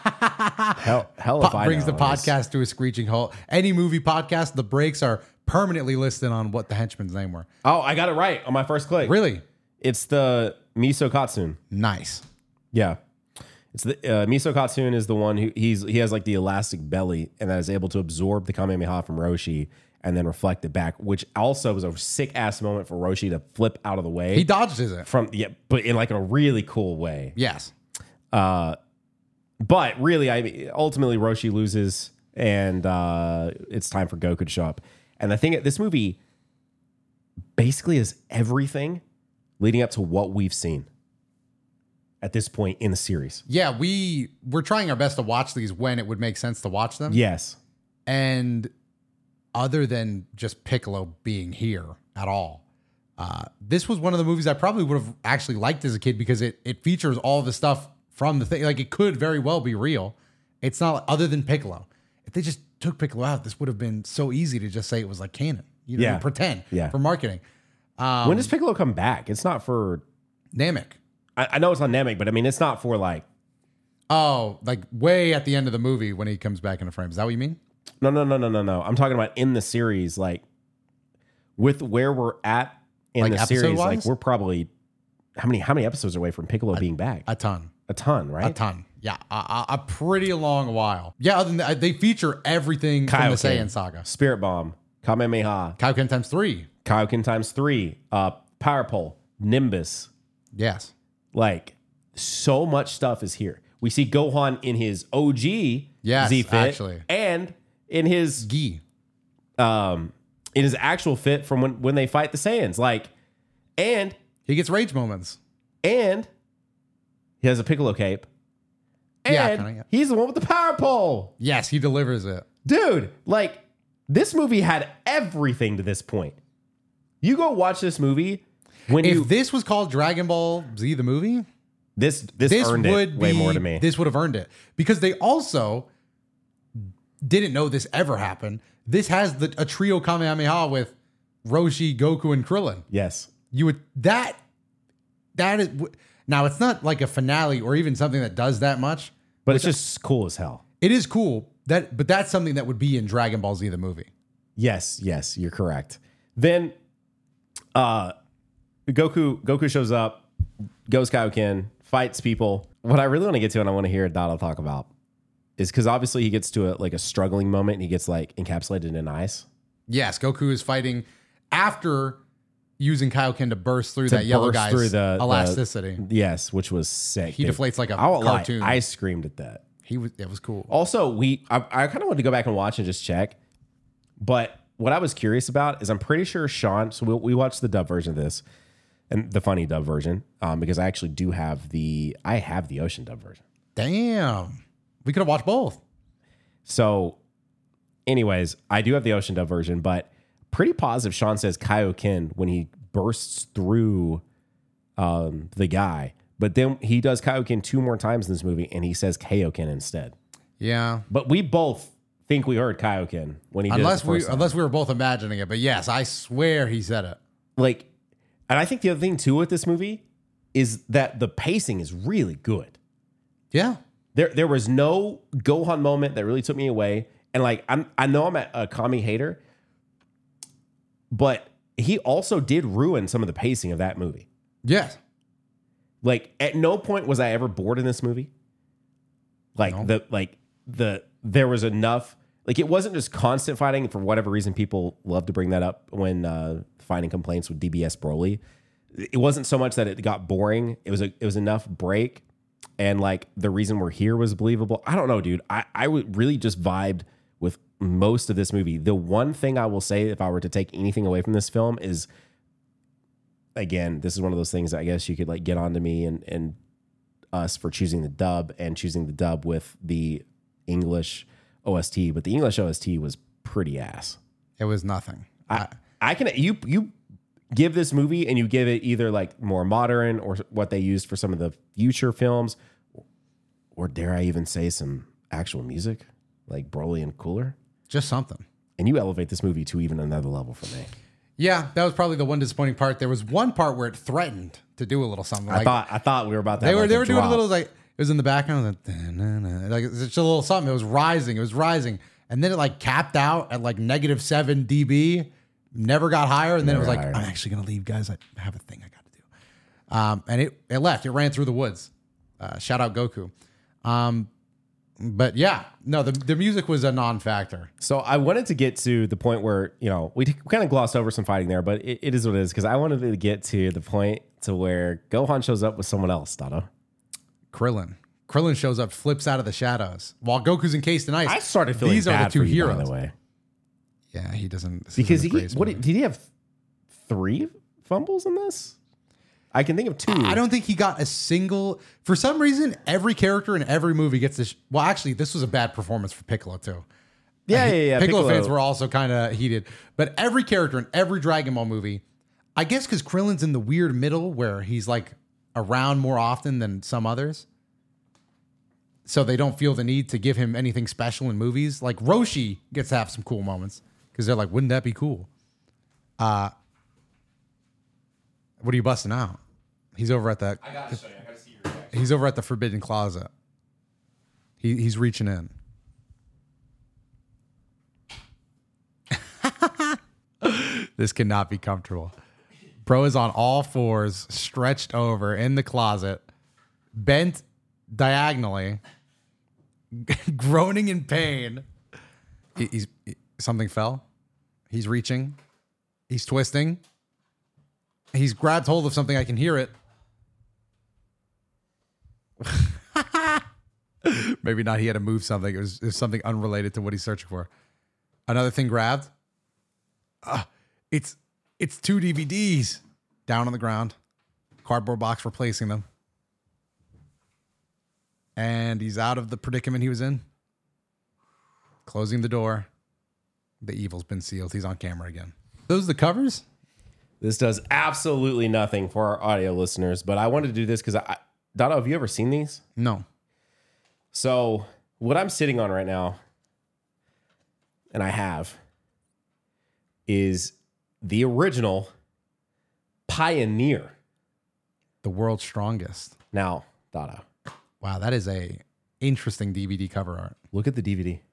A: hell, hell if
B: Po-
A: I
B: brings
A: know.
B: the podcast to a screeching halt. Any movie podcast, the breaks are permanently listed on what the henchman's name were.
A: Oh, I got it right on my first click.
B: Really
A: It's the Miso Katsune.
B: nice.
A: Yeah. It's the uh, Miso Katsune is the one who he's he has like the elastic belly and that is able to absorb the Kamehameha from Roshi and then reflect it back, which also was a sick ass moment for Roshi to flip out of the way.
B: He dodged it.
A: from yeah, but in like a really cool way.
B: Yes.
A: Uh, but really, I mean, ultimately Roshi loses, and uh, it's time for Goku to show up. And the thing, this movie basically is everything leading up to what we've seen at this point in the series.
B: Yeah, we we're trying our best to watch these when it would make sense to watch them.
A: Yes,
B: And other than just Piccolo being here at all, uh, this was one of the movies I probably would have actually liked as a kid because it it features all the stuff from the thing. Like, it could very well be real. It's not other than Piccolo. If they just took Piccolo out, this would have been so easy to just say it was like canon. You know,
A: Yeah.
B: pretend
A: Yeah.
B: for marketing. Um,
A: when does Piccolo come back? It's not for.
B: Namek.
A: I, I know it's on Namek, but I mean, it's not for like.
B: Oh, like way at the end of the movie when he comes back into frame. Is that what you mean?
A: No, no, no, no, no, no. I'm talking about in the series, like with where we're at in
B: Like
A: the series.
B: episode-wise?
A: Like we're probably how many how many episodes away from Piccolo being back?
B: A ton.
A: A ton, right?
B: A ton. Yeah. A, a, a pretty long while. Yeah. Other than that, they feature everything from the
A: Kaioken,
B: Saiyan saga.
A: Spirit Bomb, Kamehameha,
B: Kaioken times three.
A: Kaioken times three, uh, Power Pole, Nimbus.
B: Yes.
A: Like so much stuff is here. We see Gohan in his O G
B: Yes,
A: Z fit,
B: actually.
A: and in his
B: Gi.
A: um in his actual fit from when when they fight the Saiyans. Like, and
B: He gets rage moments.
A: and he has a Piccolo cape. And
B: Yeah, kinda, yeah.
A: he's the one with the power pole.
B: Yes, he delivers it.
A: Dude, like this movie had everything to this point. You go watch this movie when
B: If
A: you
B: this was called Dragon Ball Z the movie,
A: this this,
B: this
A: earned
B: would
A: it
B: be
A: way more to me.
B: This would have earned it because they also didn't know this ever happened. This has the a trio Kamehameha with Roshi, Goku, and Krillin.
A: Yes.
B: You would that that is now it's not like a finale or even something that does that much,
A: but it's just cool as hell.
B: It is cool. That but that's something that would be in Dragon Ball Z the movie.
A: Yes, yes, you're correct. Then uh Goku Goku shows up, goes Kaioken, fights people. What I really want to get to and I want to hear Dada talk about is because obviously he gets to a like a struggling moment and he gets like encapsulated in ice.
B: Yes, Goku is fighting after using Kaioken to burst through
A: To
B: that yellow
A: burst
B: guy's
A: through the- the-
B: elasticity.
A: Yes, which was sick.
B: He
A: dude.
B: deflates like a
A: I won't lie,
B: cartoon.
A: I screamed at that.
B: he was it was cool.
A: Also, we I, I kind of wanted to go back and watch and just check. But what I was curious about is I'm pretty sure Sean, so we, we watched the dub version of this and the funny dub version um, because I actually do have the, I have the Ocean dub version.
B: Damn. We could have watched both.
A: So anyways, I do have the Ocean dub version, but pretty positive Sean says Kaioken when he bursts through um, the guy. But then he does Kaioken two more times in this movie and he says Kaioken instead.
B: Yeah.
A: But we both think we heard Kaioken when he did
B: Unless
A: it the
B: we
A: first time.
B: unless we were both imagining it. But yes, I swear he said it.
A: Like, and I think the other thing too with this movie is that the pacing is really good.
B: Yeah.
A: There, there was no Gohan moment that really took me away. And like, I'm, I know I'm a, a Kami hater, but he also did ruin some of the pacing of that movie.
B: Yes.
A: Like, at no point was I ever bored in this movie. Like
B: No.
A: the, like the, there was enough. Like, it wasn't just constant fighting. For whatever reason, people love to bring that up when uh, finding complaints with D B S Broly. It wasn't so much that it got boring. It was a, it was enough break. And like the reason we're here was believable. I don't know, dude. I, I would really just vibed with most of this movie. The one thing I will say, if I were to take anything away from this film, is again, this is one of those things that I guess you could like get onto me and and us for choosing the dub and choosing the dub with the English O S T. But the English O S T was pretty ass.
B: It was nothing.
A: I, I can you you give this movie and you give it either like more modern or what they used for some of the future films, or dare I even say some actual music like Broly and Cooler,
B: Just something.
A: and you elevate this movie to even another level for me.
B: Yeah, that was probably the one disappointing part. There was one part where it threatened to do a little something.
A: I
B: Like,
A: thought I thought we were about to.
B: they
A: have
B: were
A: like
B: they
A: a
B: were doing a
A: drop.
B: little like it was in the background, like, da-na-na. Like it's just a little something. It was rising. It was rising, and then it like capped out at like negative seven dB. Never got higher, and then
A: Never
B: it was like,
A: higher.
B: I'm actually gonna leave, guys. I have a thing I got to do. Um, and it it left. It ran through the woods. Uh, shout out Goku. Um, but yeah, no, the the music was a non-factor.
A: So I wanted to get to the point where, you know, we kind of glossed over some fighting there, but it, it is what it is, because I wanted to get to the point to where Gohan shows up with someone else, Dada.
B: Krillin. Krillin shows up, flips out of the shadows, while Goku's encased in ice.
A: I started feeling
B: These
A: bad
B: are the two
A: for you,
B: heroes.
A: by the way.
B: Yeah, he doesn't this
A: Because
B: isn't
A: he,
B: the greatest
A: what
B: movie.
A: did he have three fumbles in this? I can think of two.
B: I don't think he got a single. For some reason, every character in every movie gets this. Well, actually, this was a bad performance for Piccolo too.
A: Yeah, yeah, yeah.
B: Piccolo,
A: Piccolo.
B: fans were also kind of heated. But every character in every Dragon Ball movie, I guess because Krillin's in the weird middle where he's like around more often than some others. So they don't feel the need to give him anything special in movies. Like Roshi gets to have some cool moments because they're like, wouldn't that be cool? Uh, what are you busting out? He's over at that.
A: I gotta show you. I gotta see your reaction.
B: He's over at the Forbidden Closet. He he's reaching in. This cannot be comfortable. Bro is on all fours, stretched over in the closet, bent diagonally, groaning in pain. He- He's he- something fell. He's reaching. He's twisting. He's grabbed hold of something. I can hear it. Maybe not. He had to move something. It was, it was something unrelated to what he's searching for. Another thing grabbed. Uh, it's it's two D V Ds down on the ground. Cardboard box replacing them. And he's out of the predicament he was in. Closing the door. The evil's been sealed. He's on camera again. Those are the covers?
A: This does absolutely nothing for our audio listeners, but I wanted to do this because I, Dada, have you ever seen these?
B: No.
A: So what I'm sitting on right now, and I have, is the original Pioneer.
B: The world's strongest.
A: Now, Dada,
B: Wow, that is a interesting D V D cover art.
A: look at the D V D.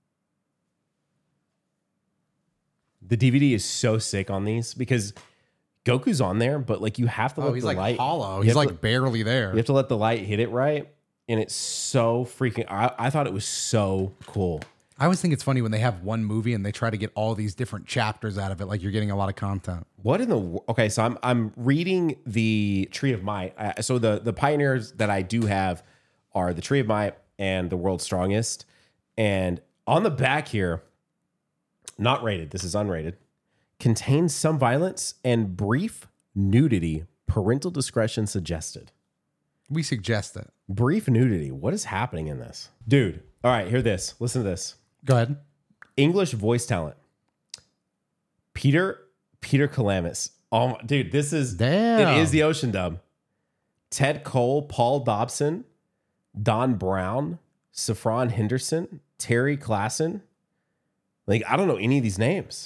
A: The D V D is so sick on these because Goku's on there, but like you have to let
B: Oh, he's
A: the
B: like
A: light.
B: hollow.
A: you
B: He's
A: have
B: like
A: to-
B: barely there.
A: You have to let the light hit it right, and it's so freaking. I, I thought it was so cool.
B: I always think it's funny when they have one movie and they try to get all these different chapters out of it, like you're getting a lot of content.
A: What in the wo- okay? So I'm I'm reading the Tree of Might. Uh, so the the pioneers that I do have are the Tree of Might and the World's Strongest. And on the back here, not rated. This is unrated. Contains some violence and brief nudity. Parental discretion suggested.
B: We suggest it.
A: Brief nudity. What is happening in this, dude? All right, hear this. Listen to this.
B: Go ahead.
A: English voice talent. Peter Peter Calamus. Oh, my- dude, this is
B: Damn.
A: it is the Ocean dub. Ted Cole, Paul Dobson, Don Brown, Saffron Henderson, Terry Klassen. Like I don't know any of these names.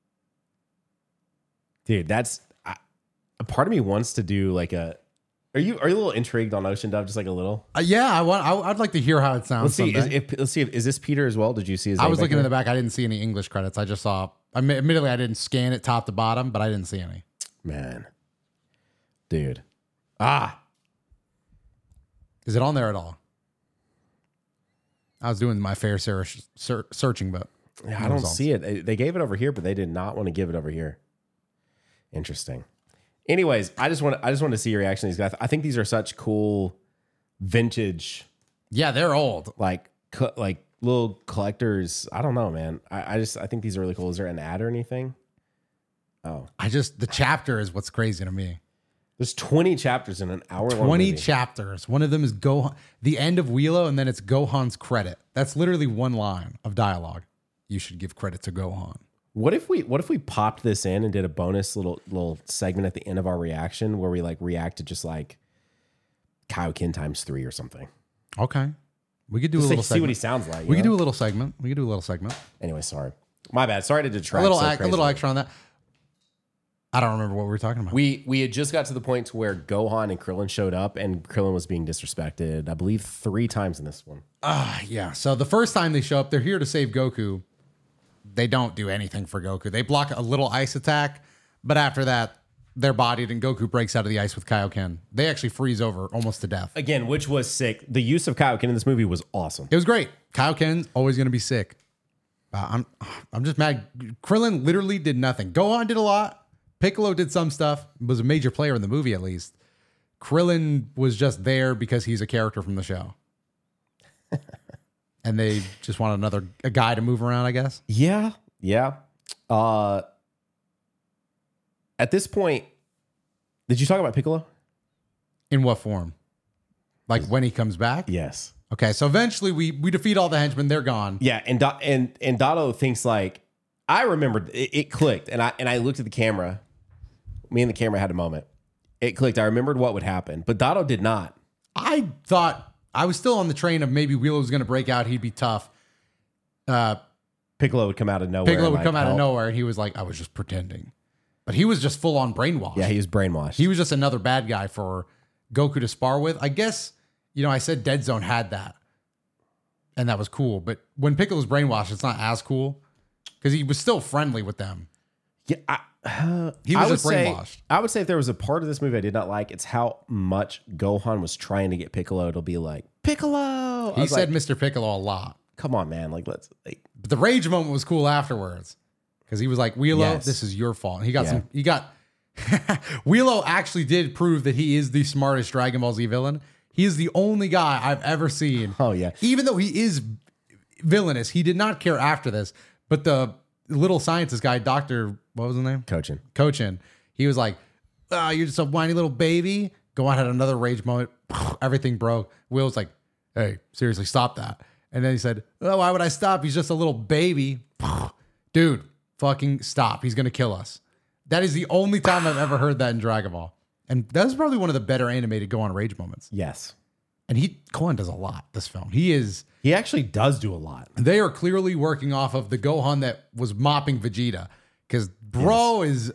A: Dude, that's I, a part of me wants to do like a. Are you are you a little intrigued on Ocean dub? Just like a little.
B: Uh, yeah, I want. I, I'd like to hear how it sounds.
A: Let's see. Is,
B: someday.
A: if, let's see. If, is this Peter as well? Did you see his?
B: I
A: name
B: was
A: back
B: looking
A: there?
B: in the back. I didn't see any English credits. I just saw. I mean, admittedly, I didn't scan it top to bottom, but I didn't see any.
A: Man, dude. Ah,
B: Is it on there at all? I was doing my fair share ser- searching, but
A: yeah,
B: no
A: I don't
B: results.
A: see it. They- They gave it over here, but they did not want to give it over here. Interesting. Anyways, I just want I just want to see your reaction to these guys. I think these are such cool vintage,
B: Yeah, they're old.
A: like co- like little collectors. I don't know, man. I, I just I think these are really cool. Is there an ad or anything? Oh,
B: I just the chapter is what's crazy to me.
A: there's twenty chapters in an hour. long
B: twenty
A: movie.
B: chapters. One of them is Gohan, the end of Wheelo, and then it's Gohan's credit. That's literally one line of dialogue. You should give credit to Gohan.
A: What if we what if we popped this in and did a bonus little little segment at the end of our reaction where we like react to just like Kaioken times three or something?
B: Okay. We could do
A: Just
B: a
A: like
B: little
A: see what he
B: segment.
A: sounds like.
B: We could do a little segment. We could do a little segment.
A: Anyway, sorry. My bad. Sorry to
B: A
A: detract.
B: little
A: so
B: ac- a
A: crazy.
B: little extra on that. I don't remember what we were talking about.
A: We we had just got to the point to where Gohan and Krillin showed up, and Krillin was being disrespected. I believe three times in this one.
B: Ah, yeah. So the first time they show up, they're here to save Goku. They don't do anything for Goku. They block a little ice attack, but after that, they're bodied and Goku breaks out of the ice with Kaioken. They actually freeze over almost to death.
A: Again, which was sick. The use of Kaioken in this movie was awesome.
B: It was great. Kaioken's always going to be sick. Uh, I'm I'm just mad. Krillin literally did nothing. Gohan did a lot. Piccolo did some stuff. Was a major player in the movie at least. Krillin was just there because he's a character from the show. And they just want another a guy to move around, I guess.
A: Yeah, yeah. Uh, at this point, did you talk about Piccolo?
B: In what form? Like when he comes back?
A: Yes.
B: Okay, so eventually we we defeat all the henchmen. They're gone.
A: Yeah, and Do- and and Dotto thinks like I remembered it, it clicked, and I and I looked at the camera. Me and the camera had a moment. It clicked. I remembered what would happen, but Dotto did not.
B: I thought I was still on the train of maybe Wheelo was going to break out. He'd be tough. Uh,
A: Piccolo would come out of nowhere.
B: Piccolo
A: and,
B: would
A: like,
B: come out of
A: help.
B: nowhere, and he was like, "I was just pretending," but he was just full on brainwashed.
A: Yeah, he was brainwashed.
B: He was just another bad guy for Goku to spar with. I guess, you know, I said Dead Zone had that, and that was cool. But when Piccolo's brainwashed, it's not as cool because he was still friendly with them.
A: Yeah, I, uh,
B: He was
A: I would
B: just
A: say,
B: brainwashed.
A: I would say if there was a part of this movie I did not like, it's how much Gohan was trying to get Piccolo to be like Piccolo. I
B: He
A: was
B: said
A: like,
B: Mister Piccolo a lot.
A: "Come on, man! Like, let's." Like,
B: But the rage moment was cool afterwards because he was like, Wheelo,
A: Yes.
B: this is your fault. And he got
A: Yeah.
B: some, he got, Wheelo actually did prove that he is the smartest Dragon Ball Z villain. He is the only guy I've ever seen.
A: Oh, yeah.
B: Even though he is villainous, he did not care after this. But the little scientist guy, Doctor, what was his name?
A: coaching.
B: Cochin, he was like, ah, you're just a whiny little baby. Gohan had another rage moment. Everything broke. Will was like, hey, seriously, stop that. And then he said, oh, why would I stop? He's just a little baby. Dude, fucking stop. He's going to kill us. That is the only time I've ever heard that in Dragon Ball. And that's probably one of the better animated Gohan rage moments.
A: Yes,
B: And he, Gohan does a lot this film. He is,
A: he actually does do a lot.
B: they are clearly working off of the Gohan that was mopping Vegeta. Because bro is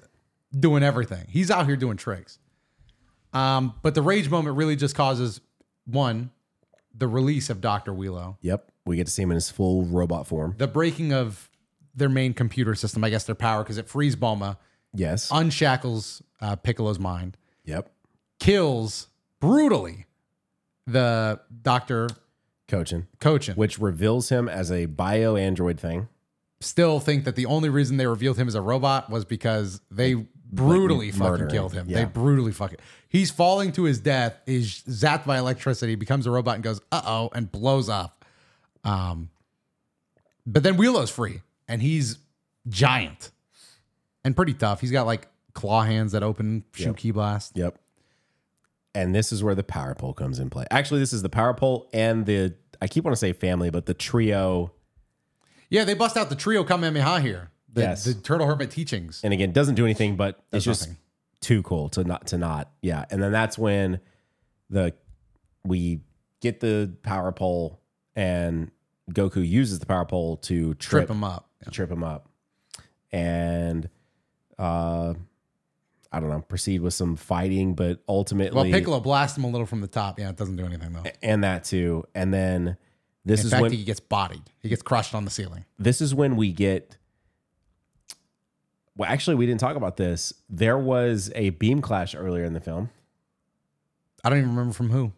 B: doing everything. He's out here doing tricks. Um, but the rage moment really just causes, one, the release of Doctor Wheelo,
A: Yep. We get to see him in his full robot form.
B: the breaking of their main computer system, I guess their power, because it frees Bulma,
A: Yes.
B: unshackles uh, Piccolo's mind,
A: Yep.
B: kills brutally the Doctor
A: Coaching,
B: Cochin.
A: which reveals him as a bio android thing.
B: Still think that the only reason they revealed him as a robot was because they brutally fucking
A: murdering.
B: killed him.
A: Yeah.
B: They brutally fucking. He's falling to his death, is zapped by electricity, becomes a robot, and goes, uh oh, and blows up. Um, but then Wheelo's free, and he's giant and pretty tough. He's got like claw hands that open, shoot
A: Yep.
B: key blast.
A: Yep. And this is where the power pole comes in play. Actually, this is the power pole and the, I keep wanting to say family, but the trio.
B: Yeah, they bust out the trio Kamehameha here. The,
A: Yes.
B: the Turtle Hermit teachings.
A: And again, doesn't do anything, but
B: Does
A: it's just
B: nothing.
A: too cool to not, to not. Yeah. And then that's when the, we get the power pole and Goku uses the power pole to trip,
B: Trip him up.
A: to trip him up. And, uh, I don't know, proceed with some fighting, but ultimately,
B: Well, Piccolo blasts him a little from the top. Yeah, it doesn't do anything though.
A: and that too. And then this
B: In
A: is
B: fact,
A: when
B: he gets bodied. He gets crushed on the ceiling.
A: this is when we get. Well, actually, we didn't talk about this. There was a beam clash earlier in the film,
B: I don't even remember from who.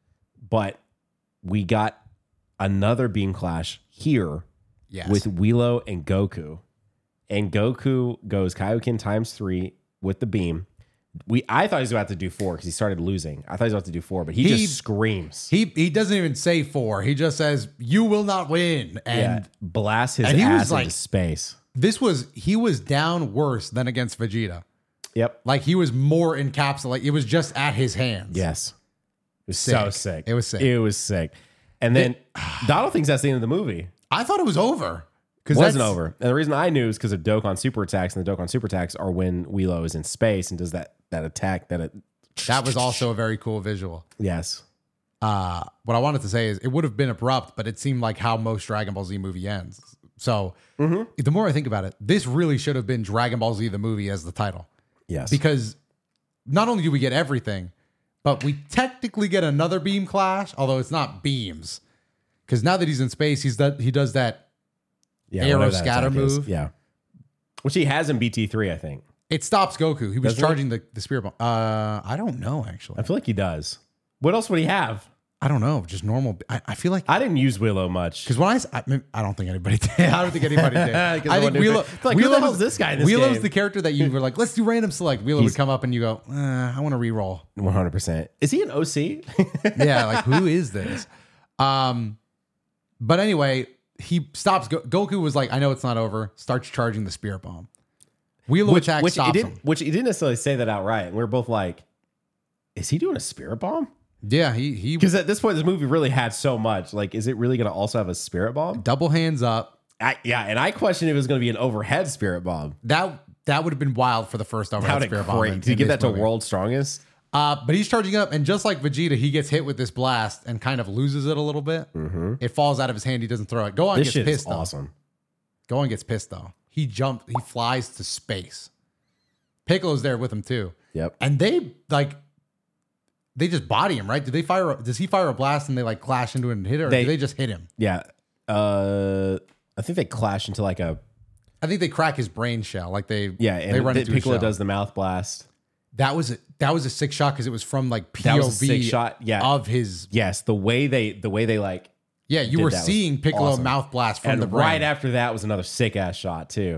A: but we got another beam clash here
B: Yes.
A: with Wheelo and Goku. And Goku goes Kaioken times three with the beam. We I thought he was about to do four because he started losing. I thought he was about to do four, but he,
B: He-
A: just screams.
B: he he doesn't even say four. He just says, "You will not win." And
A: Yeah, blast his
B: and he was
A: ass
B: like-
A: into space.
B: this was he was down worse than against Vegeta.
A: Yep.
B: Like he was more encapsulated. It was just at his hands.
A: Yes. It was so
B: Sick.
A: sick.
B: It was sick.
A: It was sick. And then Donald thinks that's the end of the movie.
B: I thought it was over.
A: It
B: Because
A: wasn't over. And the reason I knew is because of Dokkan super attacks, and the Dokkan super attacks are when Wheelo is in space and does that that attack that it
B: That was also a very cool visual.
A: Yes.
B: Uh, what I wanted to say is it would have been abrupt, but it seemed like how most Dragon Ball Z movie ends. So the more I think about it, this really should have been Dragon Ball Z the movie as the title.
A: Yes.
B: Because not only do we get everything, but we technically get another beam clash, although it's not beams. Because now that he's in space, he's that he does that
A: yeah,
B: arrow
A: whatever that
B: scatter
A: attack is.
B: move.
A: Yeah. Which he has in B T three, I think.
B: It stops Goku. He was
A: Doesn't it?
B: charging the, the spirit bomb. Uh, I don't know, actually.
A: I feel like he does. What else would he have?
B: I don't know. Just normal. I, I feel like
A: I didn't use Willow much.
B: because when I, s- I mean, I don't think anybody did. I don't think anybody did.
A: 'Cause
B: I
A: no
B: think
A: one knew-
B: Wheelo,
A: like, who the
B: Wheelo
A: hell's
B: was-
A: this guy in this
B: Wheelo was
A: game?
B: the character that you were like, let's do random select. Wheelo would come up and you go, uh, I want to re-roll.
A: one hundred percent. Is he an O C?
B: Yeah, like who is this? Um, but anyway, he stops. Go- Goku was like, I know it's not over. Starts charging the spirit bomb. Wheelo
A: which
B: attack
A: which he
B: stops
A: didn't
B: him.
A: which he didn't necessarily say that outright. And we are both like, is he doing a spirit bomb?
B: Yeah, he he
A: Because at this point, this movie really had so much. Like, is it really going to also have a spirit bomb?
B: double hands up.
A: I, yeah, and I questioned if it was going to be an overhead spirit bomb.
B: That that would have been wild for the first
A: How
B: overhead
A: did
B: spirit bomb.
A: great?
B: in-
A: Did you
B: in
A: get
B: this
A: that to
B: movie.
A: World's Strongest?
B: Uh, but he's charging up, and just like Vegeta, he gets hit with this blast and kind of loses it a little bit.
A: Mm-hmm.
B: It falls out of his hand. He doesn't throw it. Gohan
A: This
B: gets
A: shit is
B: pissed though.
A: awesome.
B: Gohan gets pissed though. He jumps. He flies to space. Piccolo's there with him too,
A: Yep.
B: and they like they just body him, right? Do they fire? A, does he fire a blast and they like clash into it and hit it, or
A: They-
B: do they just hit him?
A: Yeah. Uh, I think they clash into like a
B: I think they crack his brain shell. Like they
A: yeah,
B: they
A: and
B: run
A: the,
B: into his
A: Piccolo
B: shell.
A: does the mouth blast.
B: That was a, that was a sick shot because it was from like P
A: That
B: O V
A: was a sick shot. Yeah.
B: of his.
A: Yes, the way they the way they like,
B: Yeah, you
A: did
B: were
A: that was
B: seeing Piccolo
A: awesome.
B: mouth blast from
A: and
B: the brain.
A: right after that was another sick ass shot too.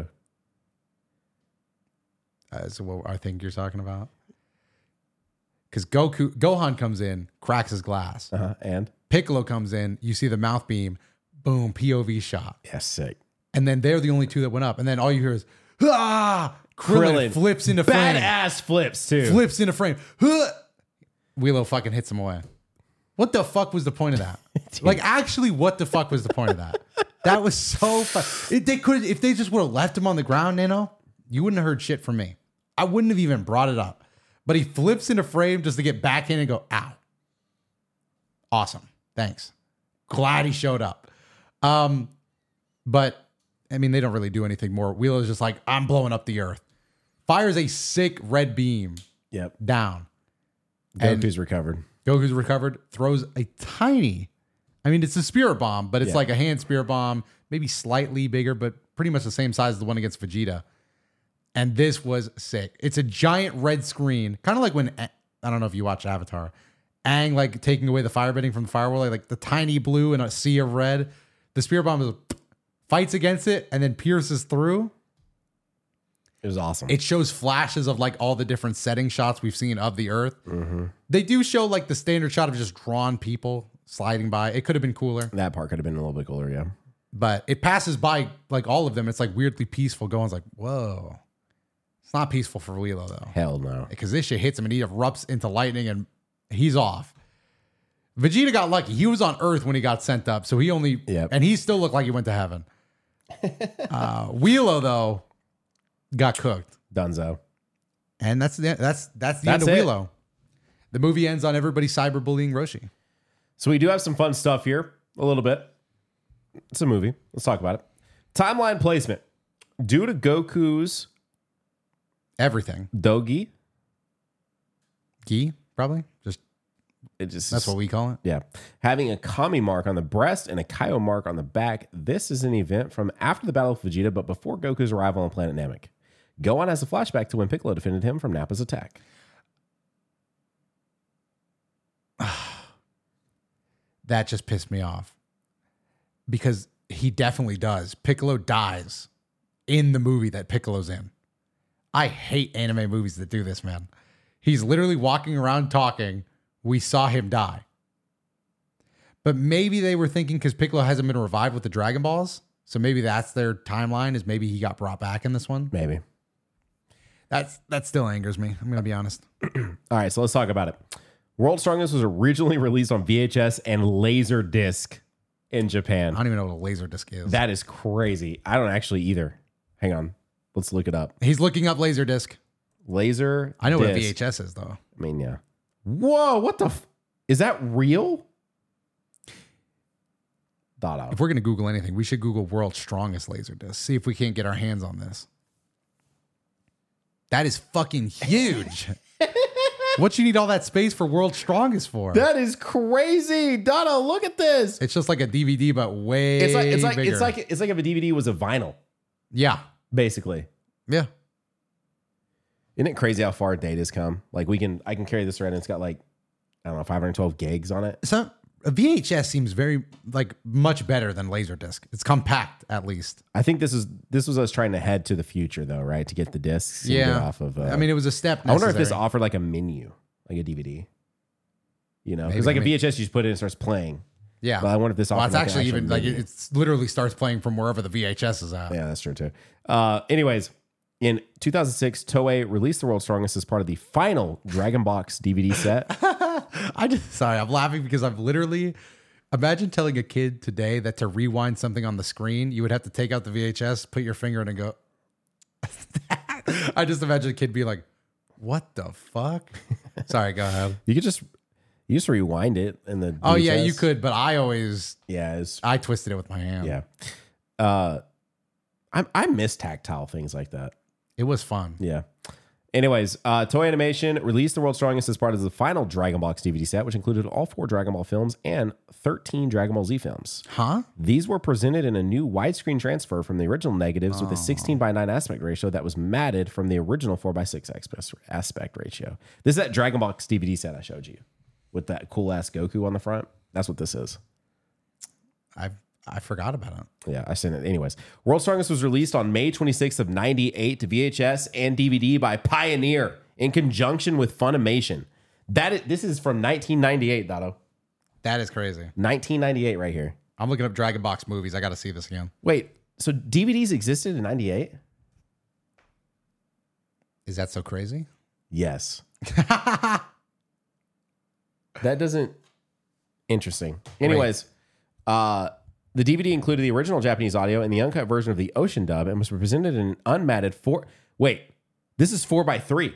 B: Uh, so what I think you're talking about. Because Goku Gohan comes in, cracks his glass.
A: Uh-huh. And
B: Piccolo comes in, you see the mouth beam, boom, P O V shot.
A: yeah, sick.
B: And then they're the only two that went up. And then all you hear is, ah! Krillin,
A: Krillin.
B: flips into frame.
A: Badass flips too.
B: Flips into frame. Huh! Wheelo fucking hits him away. What the fuck was the point of that? Like, actually, what the fuck was the point of that? That was so fun. If they could, if they just would have left him on the ground, Nano, you wouldn't have heard shit from me. I wouldn't have even brought it up. But he flips into frame just to get back in and go, ow. Awesome. Thanks. Glad he showed up. Um, but I mean, they don't really do anything more. Wheeler's just like, I'm blowing up the earth. fires a sick red beam
A: Yep.
B: down. And
A: Goku's recovered.
B: Goku's recovered, throws a tiny, I mean, it's a spirit bomb, but it's
A: Yeah.
B: like a hand spirit bomb, maybe slightly bigger, but pretty much the same size as the one against Vegeta. And this was sick. It's a giant red screen, kind of like when, I don't know if you watch Avatar, Aang like taking away the firebending from the firewall, like, like the tiny blue and a sea of red. The spirit bomb is, fights against it and then pierces through.
A: It was awesome.
B: It shows flashes of like all the different setting shots we've seen of the Earth.
A: Mm-hmm.
B: They do show like the standard shot of just drawn people sliding by. It could have been cooler,
A: That part could have been a little bit cooler, yeah.
B: but it passes by like all of them. It's like weirdly peaceful going. It's like, whoa. It's not peaceful for Wheelo though.
A: Hell no.
B: Because this shit hits him and he erupts into lightning and he's off. Vegeta got lucky. He was on Earth when he got sent up. So he only,
A: Yep.
B: and he still looked like he went to heaven. uh, Wheelo though got cooked.
A: Dunzo.
B: And that's the that's that's the
A: That's
B: end of
A: it.
B: Wheelo. The movie ends on everybody cyberbullying Roshi.
A: So we do have some fun stuff here, a little bit. It's a movie. Let's talk about it. Timeline placement. Due to Goku's
B: Everything.
A: Dogi,
B: Gi, probably. Just
A: it just
B: that's what we call it.
A: yeah, having a Kami mark on the breast and a Kaio mark on the back. This is an event from after the Battle of Vegeta, but before Goku's arrival on planet Namek. Gohan has a flashback to when Piccolo defended him from Nappa's attack.
B: That just pissed me off. Because he definitely does. Piccolo dies in the movie that Piccolo's in. I hate anime movies that do this, man. He's literally walking around talking. We saw him die. But maybe they were thinking because Piccolo hasn't been revived with the Dragon Balls. So maybe that's their timeline, is maybe he got brought back in this one.
A: Maybe.
B: That's That still angers me. I'm going to be honest.
A: All right, so let's talk about it. World's Strongest was originally released on V H S and Laserdisc in Japan.
B: I don't even know what a laser disc is.
A: That is crazy. I don't actually either. Hang on. Let's look it up.
B: He's looking up laser disc.
A: Laser.
B: I know what a
A: disc.
B: V H S is, though.
A: I mean, yeah. Whoa, what the? F- is that real? Thought out.
B: If we're going to Google anything, we should Google world's strongest laser disc. See if we can't get our hands on this. That is fucking huge. What you need all that space for world's strongest for?
A: That is crazy, Donna. Look at this.
B: It's just like a D V D, but way
A: It's like it's like
B: bigger.
A: it's like it's like if a D V D was a vinyl,
B: yeah,
A: basically.
B: yeah.
A: Isn't it crazy how far data's come? Like we can, I can carry this around and it's got like, I don't know, five hundred twelve gigs on it.
B: So a V H S seems very like much better than Laserdisc. It's compact, at least.
A: I think this is this was us trying to head to the future, though, right? To get the discs. and
B: Yeah.
A: get off of. Uh,
B: I mean, it was a step.
A: I wonder if this
B: necessary.
A: offered like a menu, like a D V D. You know,
B: Maybe,
A: because like a
B: maybe.
A: V H S, you just put it in and it starts playing.
B: Yeah.
A: But I wonder if this
B: Well,
A: offered
B: it's
A: like an
B: actually
A: actual
B: even like
A: menu.
B: it it's literally starts playing from wherever the V H S is at.
A: Yeah, that's true too. Uh, anyways, in two thousand six, Toei released the World's Strongest as part of the final Dragon Box D V D set.
B: I just sorry, I'm laughing because I've literally imagine telling a kid today that to rewind something on the screen, you would have to take out the V H S, put your finger in, and go. I just imagine a kid being like, "What the fuck?" Sorry, go ahead.
A: You could just you just rewind it in the.
B: Oh yeah,
A: V H S.
B: you could, but I always
A: Yeah, it's,
B: I twisted it with my hand.
A: yeah. Uh, I I miss tactile things like that.
B: It was fun.
A: Yeah. Anyways, uh, Toei Animation released the World's Strongest as part of the final Dragon Box D V D set, which included all four Dragon Ball films and thirteen Dragon Ball Z films.
B: Huh?
A: These were presented in a new widescreen transfer from the original negatives with a sixteen by nine aspect ratio that was matted from the original four by six aspect ratio. This is that Dragon Box D V D set I showed you with that cool ass Goku on the front. That's what this is.
B: I I forgot about it.
A: Yeah, I sent it. Anyways, World's Strongest was released on May twenty-sixth of ninety-eight to V H S and D V D by Pioneer in conjunction with Funimation. That is, this is from nineteen ninety-eight, Dotto.
B: That is crazy.
A: nineteen ninety-eight right here.
B: I'm looking up Dragon Box movies. I got to see this again.
A: Wait, so D V Ds existed in ninety-eight?
B: Is that so crazy?
A: Yes. That doesn't... Interesting. Anyways, uh, the D V D included the original Japanese audio and the uncut version of the Ocean dub and was presented in an unmatted four... Wait, this is four by three.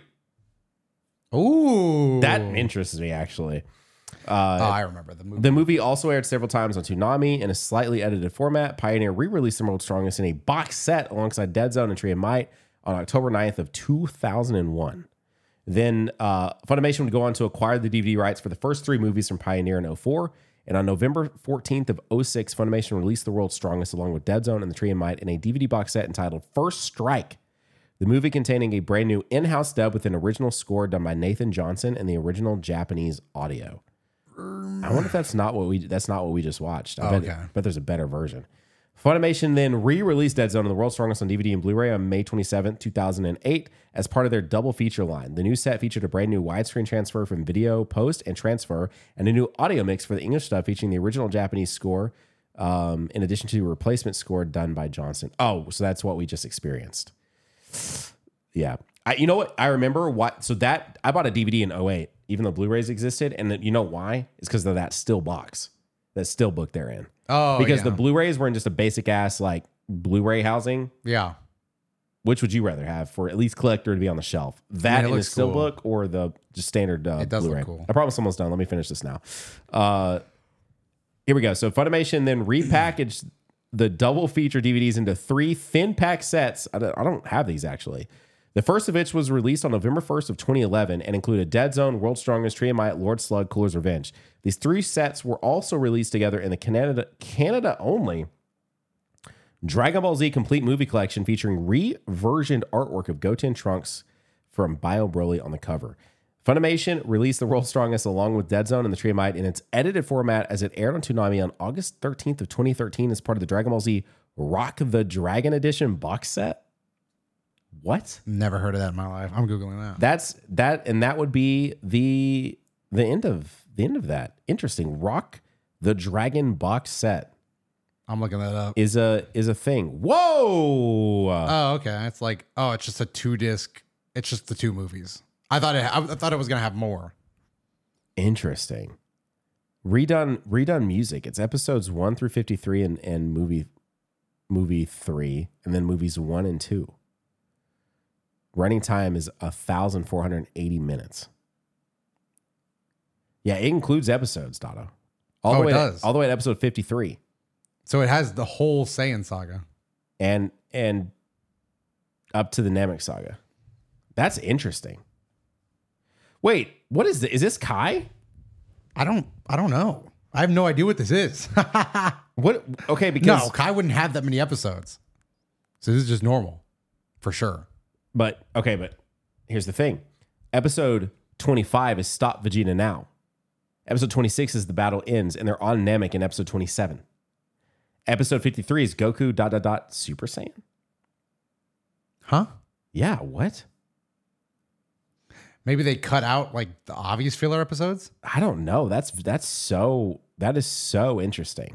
B: Ooh,
A: That interests me, actually.
B: oh, I remember the movie.
A: The movie also aired several times on Toonami in a slightly edited format. Pioneer re-released the World's Strongest in a box set alongside Dead Zone and Tree of Might on October ninth of two thousand one. Then uh, Funimation would go on to acquire the D V D rights for the first three movies from Pioneer in oh four. And on November fourteenth of oh six, Funimation released The World's Strongest along with Dead Zone and The Tree of Might in a D V D box set entitled First Strike. The movie containing a brand new in-house dub with an original score done by Nathan Johnson and the original Japanese audio. I wonder if that's not what we that's not what we just watched. I
B: Oh,
A: bet,
B: okay.
A: bet there's a better version. Funimation then re-released Dead Zone and The World's Strongest on D V D and Blu-ray on May twenty-seventh, two thousand eight as part of their double feature line. The new set featured a brand new widescreen transfer from video post and transfer and a new audio mix for the English dub featuring the original Japanese score um, in addition to a replacement score done by Johnson. Oh, so that's what we just experienced. Yeah. I, you know what? I remember what. So that I bought a D V D in oh eight, even though Blu-rays existed. And you know why? It's because of that still box, that still book they're in.
B: Oh,
A: because
B: yeah.
A: the Blu-rays were in just a basic ass like Blu-ray housing.
B: Yeah.
A: Which would you rather have for at least collector to be on the shelf? That
B: I mean, it
A: in the
B: looks
A: still
B: cool.
A: book or the just standard uh,
B: It does look
A: Blu-ray?
B: cool.
A: I promise almost done. Let me finish this now. Uh, here we go. So Funimation then repackaged the double feature D V Ds into three thin pack sets. I don't, I don't have these actually. The first of which was released on November first of twenty eleven and included Dead Zone, World's Strongest, Tree of Might, Lord Slug, Cooler's Revenge. These three sets were also released together in the Canada Canada only Dragon Ball Z Complete Movie Collection featuring re-versioned artwork of Goten Trunks from Bio Broly on the cover. Funimation released The World's Strongest along with Dead Zone and The Tree of Might in its edited format as it aired on Toonami on August thirteenth of twenty thirteen as part of the Dragon Ball Z Rock the Dragon Edition box set. What?
B: Never heard of that in my life. I'm Googling that.
A: That's that, and that would be the the end of the end of that. Interesting. Rock the Dragon box set
B: I'm looking that up.
A: is a is a thing. Whoa!
B: Oh, okay. It's like, oh, it's just a two disc. It's just the two movies. I thought it. I thought it was gonna have more.
A: Interesting. Redone redone music. It's episodes one through fifty three and and movie movie three, and then movies one and two. Running time is a thousand four hundred eighty minutes. Yeah, it includes episodes, Dotto. All
B: Oh,
A: the
B: it
A: way
B: does.
A: To, all the way to episode fifty three,
B: So it has the whole Saiyan saga.
A: and and up to the Namek saga. That's interesting. Wait, what is this? Is this Kai?
B: I don't. I don't know. I have no idea what this is.
A: What? Okay, because
B: No, Kai wouldn't have that many episodes. So this is just normal, for sure.
A: But okay, but here's the thing. Episode twenty-five is Stop Vegeta Now. Episode twenty-six is The Battle Ends, and they're on Namek in episode twenty-seven. Episode fifty-three is Goku dot dot dot Super Saiyan.
B: Huh?
A: Yeah, what?
B: Maybe they cut out like the obvious filler episodes.
A: I don't know. That's that's so that is so interesting.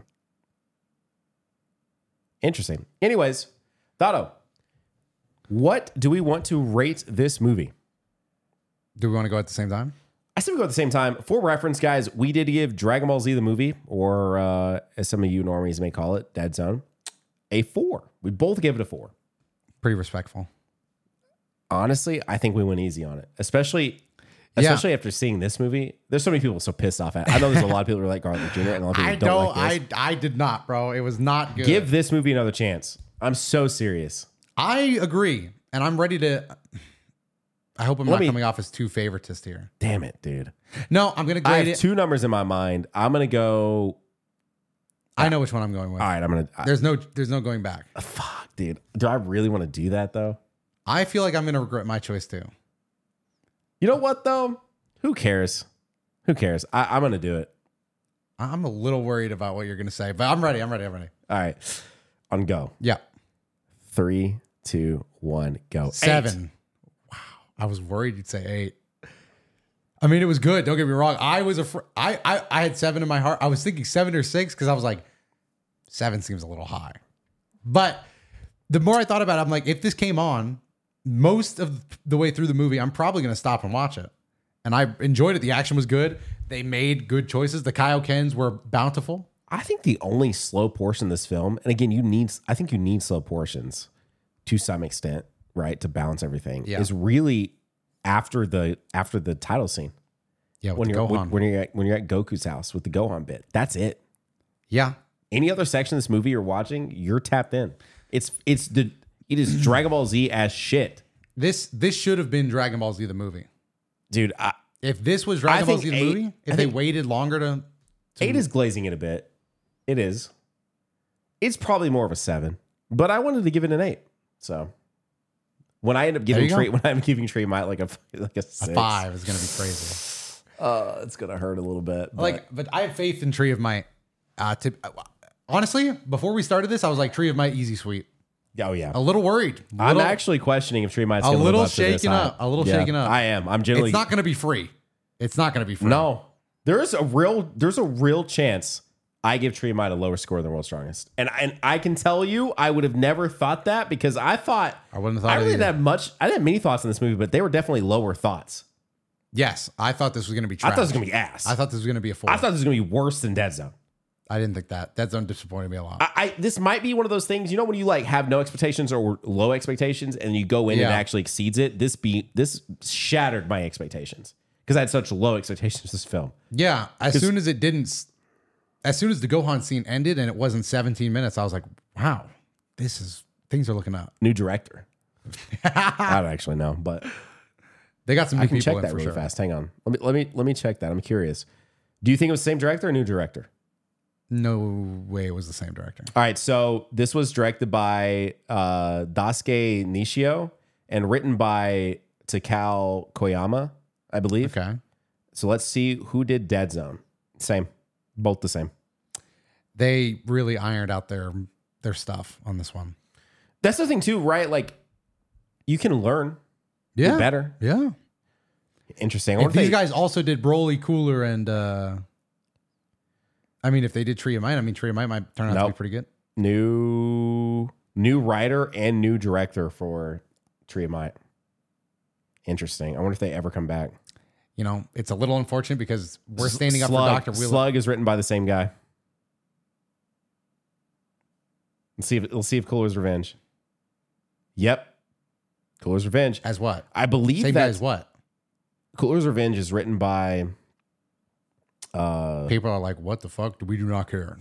A: Interesting. Anyways, Dotto, what do we want to rate this movie?
B: Do we want to go at the same time?
A: I said we go at the same time. For reference, guys, we did give Dragon Ball Z the movie, or uh, as some of you normies may call it, Dead Zone, a four. We both gave it a four.
B: Pretty respectful.
A: Honestly, I think we went easy on it, especially
B: Yeah.
A: especially after seeing this movie. There's so many people so pissed off at it. I know there's a lot of people who are like Garlic Junior and a lot of people
B: I
A: who don't
B: don't.
A: like this.
B: I I did not, bro. It was not good.
A: Give this movie another chance. I'm so serious.
B: I agree, and I'm ready to. I hope I'm
A: Let
B: not
A: me-
B: coming off as too favoritist here.
A: Damn it, dude.
B: No, I'm gonna
A: I
B: grade
A: have
B: it.
A: two numbers in my mind. I'm gonna go.
B: I know which one I'm going with.
A: All right, I'm gonna. I,
B: There's no. There's no going back.
A: fuck, dude. Do I really want to do that though?
B: I feel like I'm gonna regret my choice too.
A: You know what though? Who cares? Who cares? I, I'm gonna do it.
B: I'm a little worried about what you're gonna say, but I'm ready. I'm ready. I'm ready.
A: All right, on go.
B: Yeah.
A: Three, two, one, go.
B: Seven. Wow. I was worried you'd say eight. I mean, it was good. Don't get me wrong. I was afraid. I, I I had seven in my heart. I was thinking seven or six because I was like, seven seems a little high. But the more I thought about it, I'm like, if this came on most of the way through the movie, I'm probably going to stop and watch it. And I enjoyed it. The action was good. They made good choices. The Kaiokens were bountiful.
A: I think the only slow portion of this film, and again, you need. I think you need slow portions to some extent, right, to balance everything.
B: Yeah.
A: Is really after the after the title scene
B: Yeah, with
A: when
B: the
A: you're when,
B: Gohan.
A: when you're at, when you're at Goku's house with the Gohan bit. That's it.
B: yeah.
A: Any other section of this movie you're watching, you're tapped in. It's it's the It is Dragon Ball Z as shit.
B: This this should have been Dragon Ball Z the movie.
A: Dude, I,
B: If this was Dragon
A: I
B: Ball
A: think
B: Z the
A: eight-
B: movie, if
A: I
B: they
A: think-
B: waited longer to, to
A: eight is glazing it a bit. It is. It's probably more of a seven, but I wanted to give it an eight. So when I end up giving
B: you go.
A: Tree, when I'm giving Tree my like a like a,
B: a
A: six,
B: five is gonna be crazy.
A: uh, it's gonna hurt a little bit. But
B: Like, but I have faith in Tree of Might. Uh, to, honestly, before we started this, I was like Tree of Might, easy sweet.
A: oh yeah,
B: A little worried.
A: I'm
B: Little-
A: actually questioning if Tree Might's
B: A
A: gonna live
B: little
A: up to this
B: shaken
A: hype.
B: up, a little
A: Yeah,
B: shaken up.
A: I am. I'm generally
B: It's not gonna be free. It's not gonna be free.
A: no. There is a real there's a real chance I give Tree of Might a lower score than World's Strongest, and and I can tell you I would have never thought that because I thought
B: I wouldn't have thought
A: I
B: it
A: really didn't
B: either.
A: have much. I didn't have many thoughts on this movie, but they were definitely lower thoughts.
B: Yes, I thought this was gonna be trash.
A: I thought it was gonna be ass.
B: I
A: I,
B: thought this was gonna be a four.
A: thought this was gonna be worse than Dead Zone.
B: I didn't think that. That zone disappointed me a lot.
A: I, I this might be one of those things, you know, when you like have no expectations or low expectations, and you go in and
B: Yeah.
A: it actually exceeds it. This be this shattered my expectations because I had such low expectations for this film.
B: Yeah, as soon as it didn't, s- as soon as the Gohan scene ended and it wasn't seventeen minutes, I was like, wow, this is, things are looking up.
A: New director. I don't actually know, but
B: They got some new
A: I can
B: people
A: check
B: in
A: that
B: for
A: really
B: sure.
A: fast. Hang on, let me let me let me check that. I'm curious. Do you think it was the same director or new director?
B: No way it was the same director.
A: All right, so this was directed by uh, Daisuke Nishio and written by Takao Koyama, I believe.
B: Okay.
A: So let's see who did Dead Zone. Same, both the same.
B: They really ironed out their their stuff on this one.
A: That's the thing too, right? Like you can learn,
B: Yeah.
A: get better.
B: Yeah.
A: Interesting. I
B: If
A: wonder if
B: these
A: they-
B: guys also did Broly, Cooler, and uh I mean, if they did Tree of Might, I mean, Tree of Might might turn out to
A: Nope.
B: be pretty good.
A: new new writer and new director for Tree of Might. Interesting. I wonder if they ever come back.
B: You know, it's a little unfortunate because we're standing up
A: Slug,
B: for Doctor Wheeler.
A: Slug is written by the same guy. Let's see if let's see if Cooler's Revenge. Yep. Cooler's Revenge.
B: As what?
A: I believe
B: Same guy
A: that
B: as what?
A: Cooler's Revenge is written by uh
B: People are like, what the fuck? We do not care.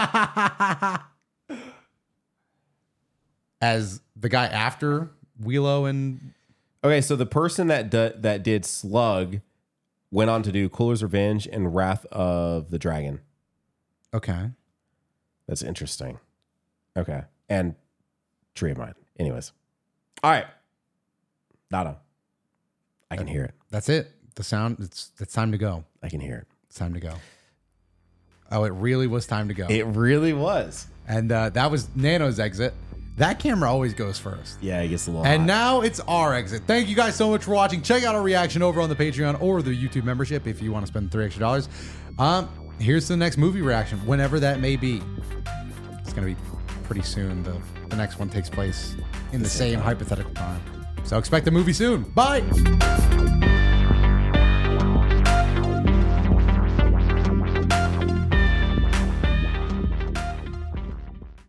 B: As the guy after Wheelo and
A: okay, so the person that d- that did Slug went on to do Cooler's Revenge and Wrath of the Dragon.
B: okay.
A: That's interesting. Okay. And Tree of Mind. Anyways. All right. Nada. I can hear it.
B: That's it. The sound, it's it's time to go.
A: I can hear it.
B: It's time to go. Oh, it really was time to go.
A: It really was.
B: and uh, that was Nano's exit. That camera always goes first.
A: Yeah, it gets a little
B: And
A: hot.
B: now it's our exit. Thank you guys so much for watching. Check out our reaction over on the Patreon or the YouTube membership if you want to spend three extra dollars. Um, here's the next movie reaction, whenever that may be. It's gonna be pretty soon. The the next one takes place in the same hypothetical time. So expect the movie soon. Bye.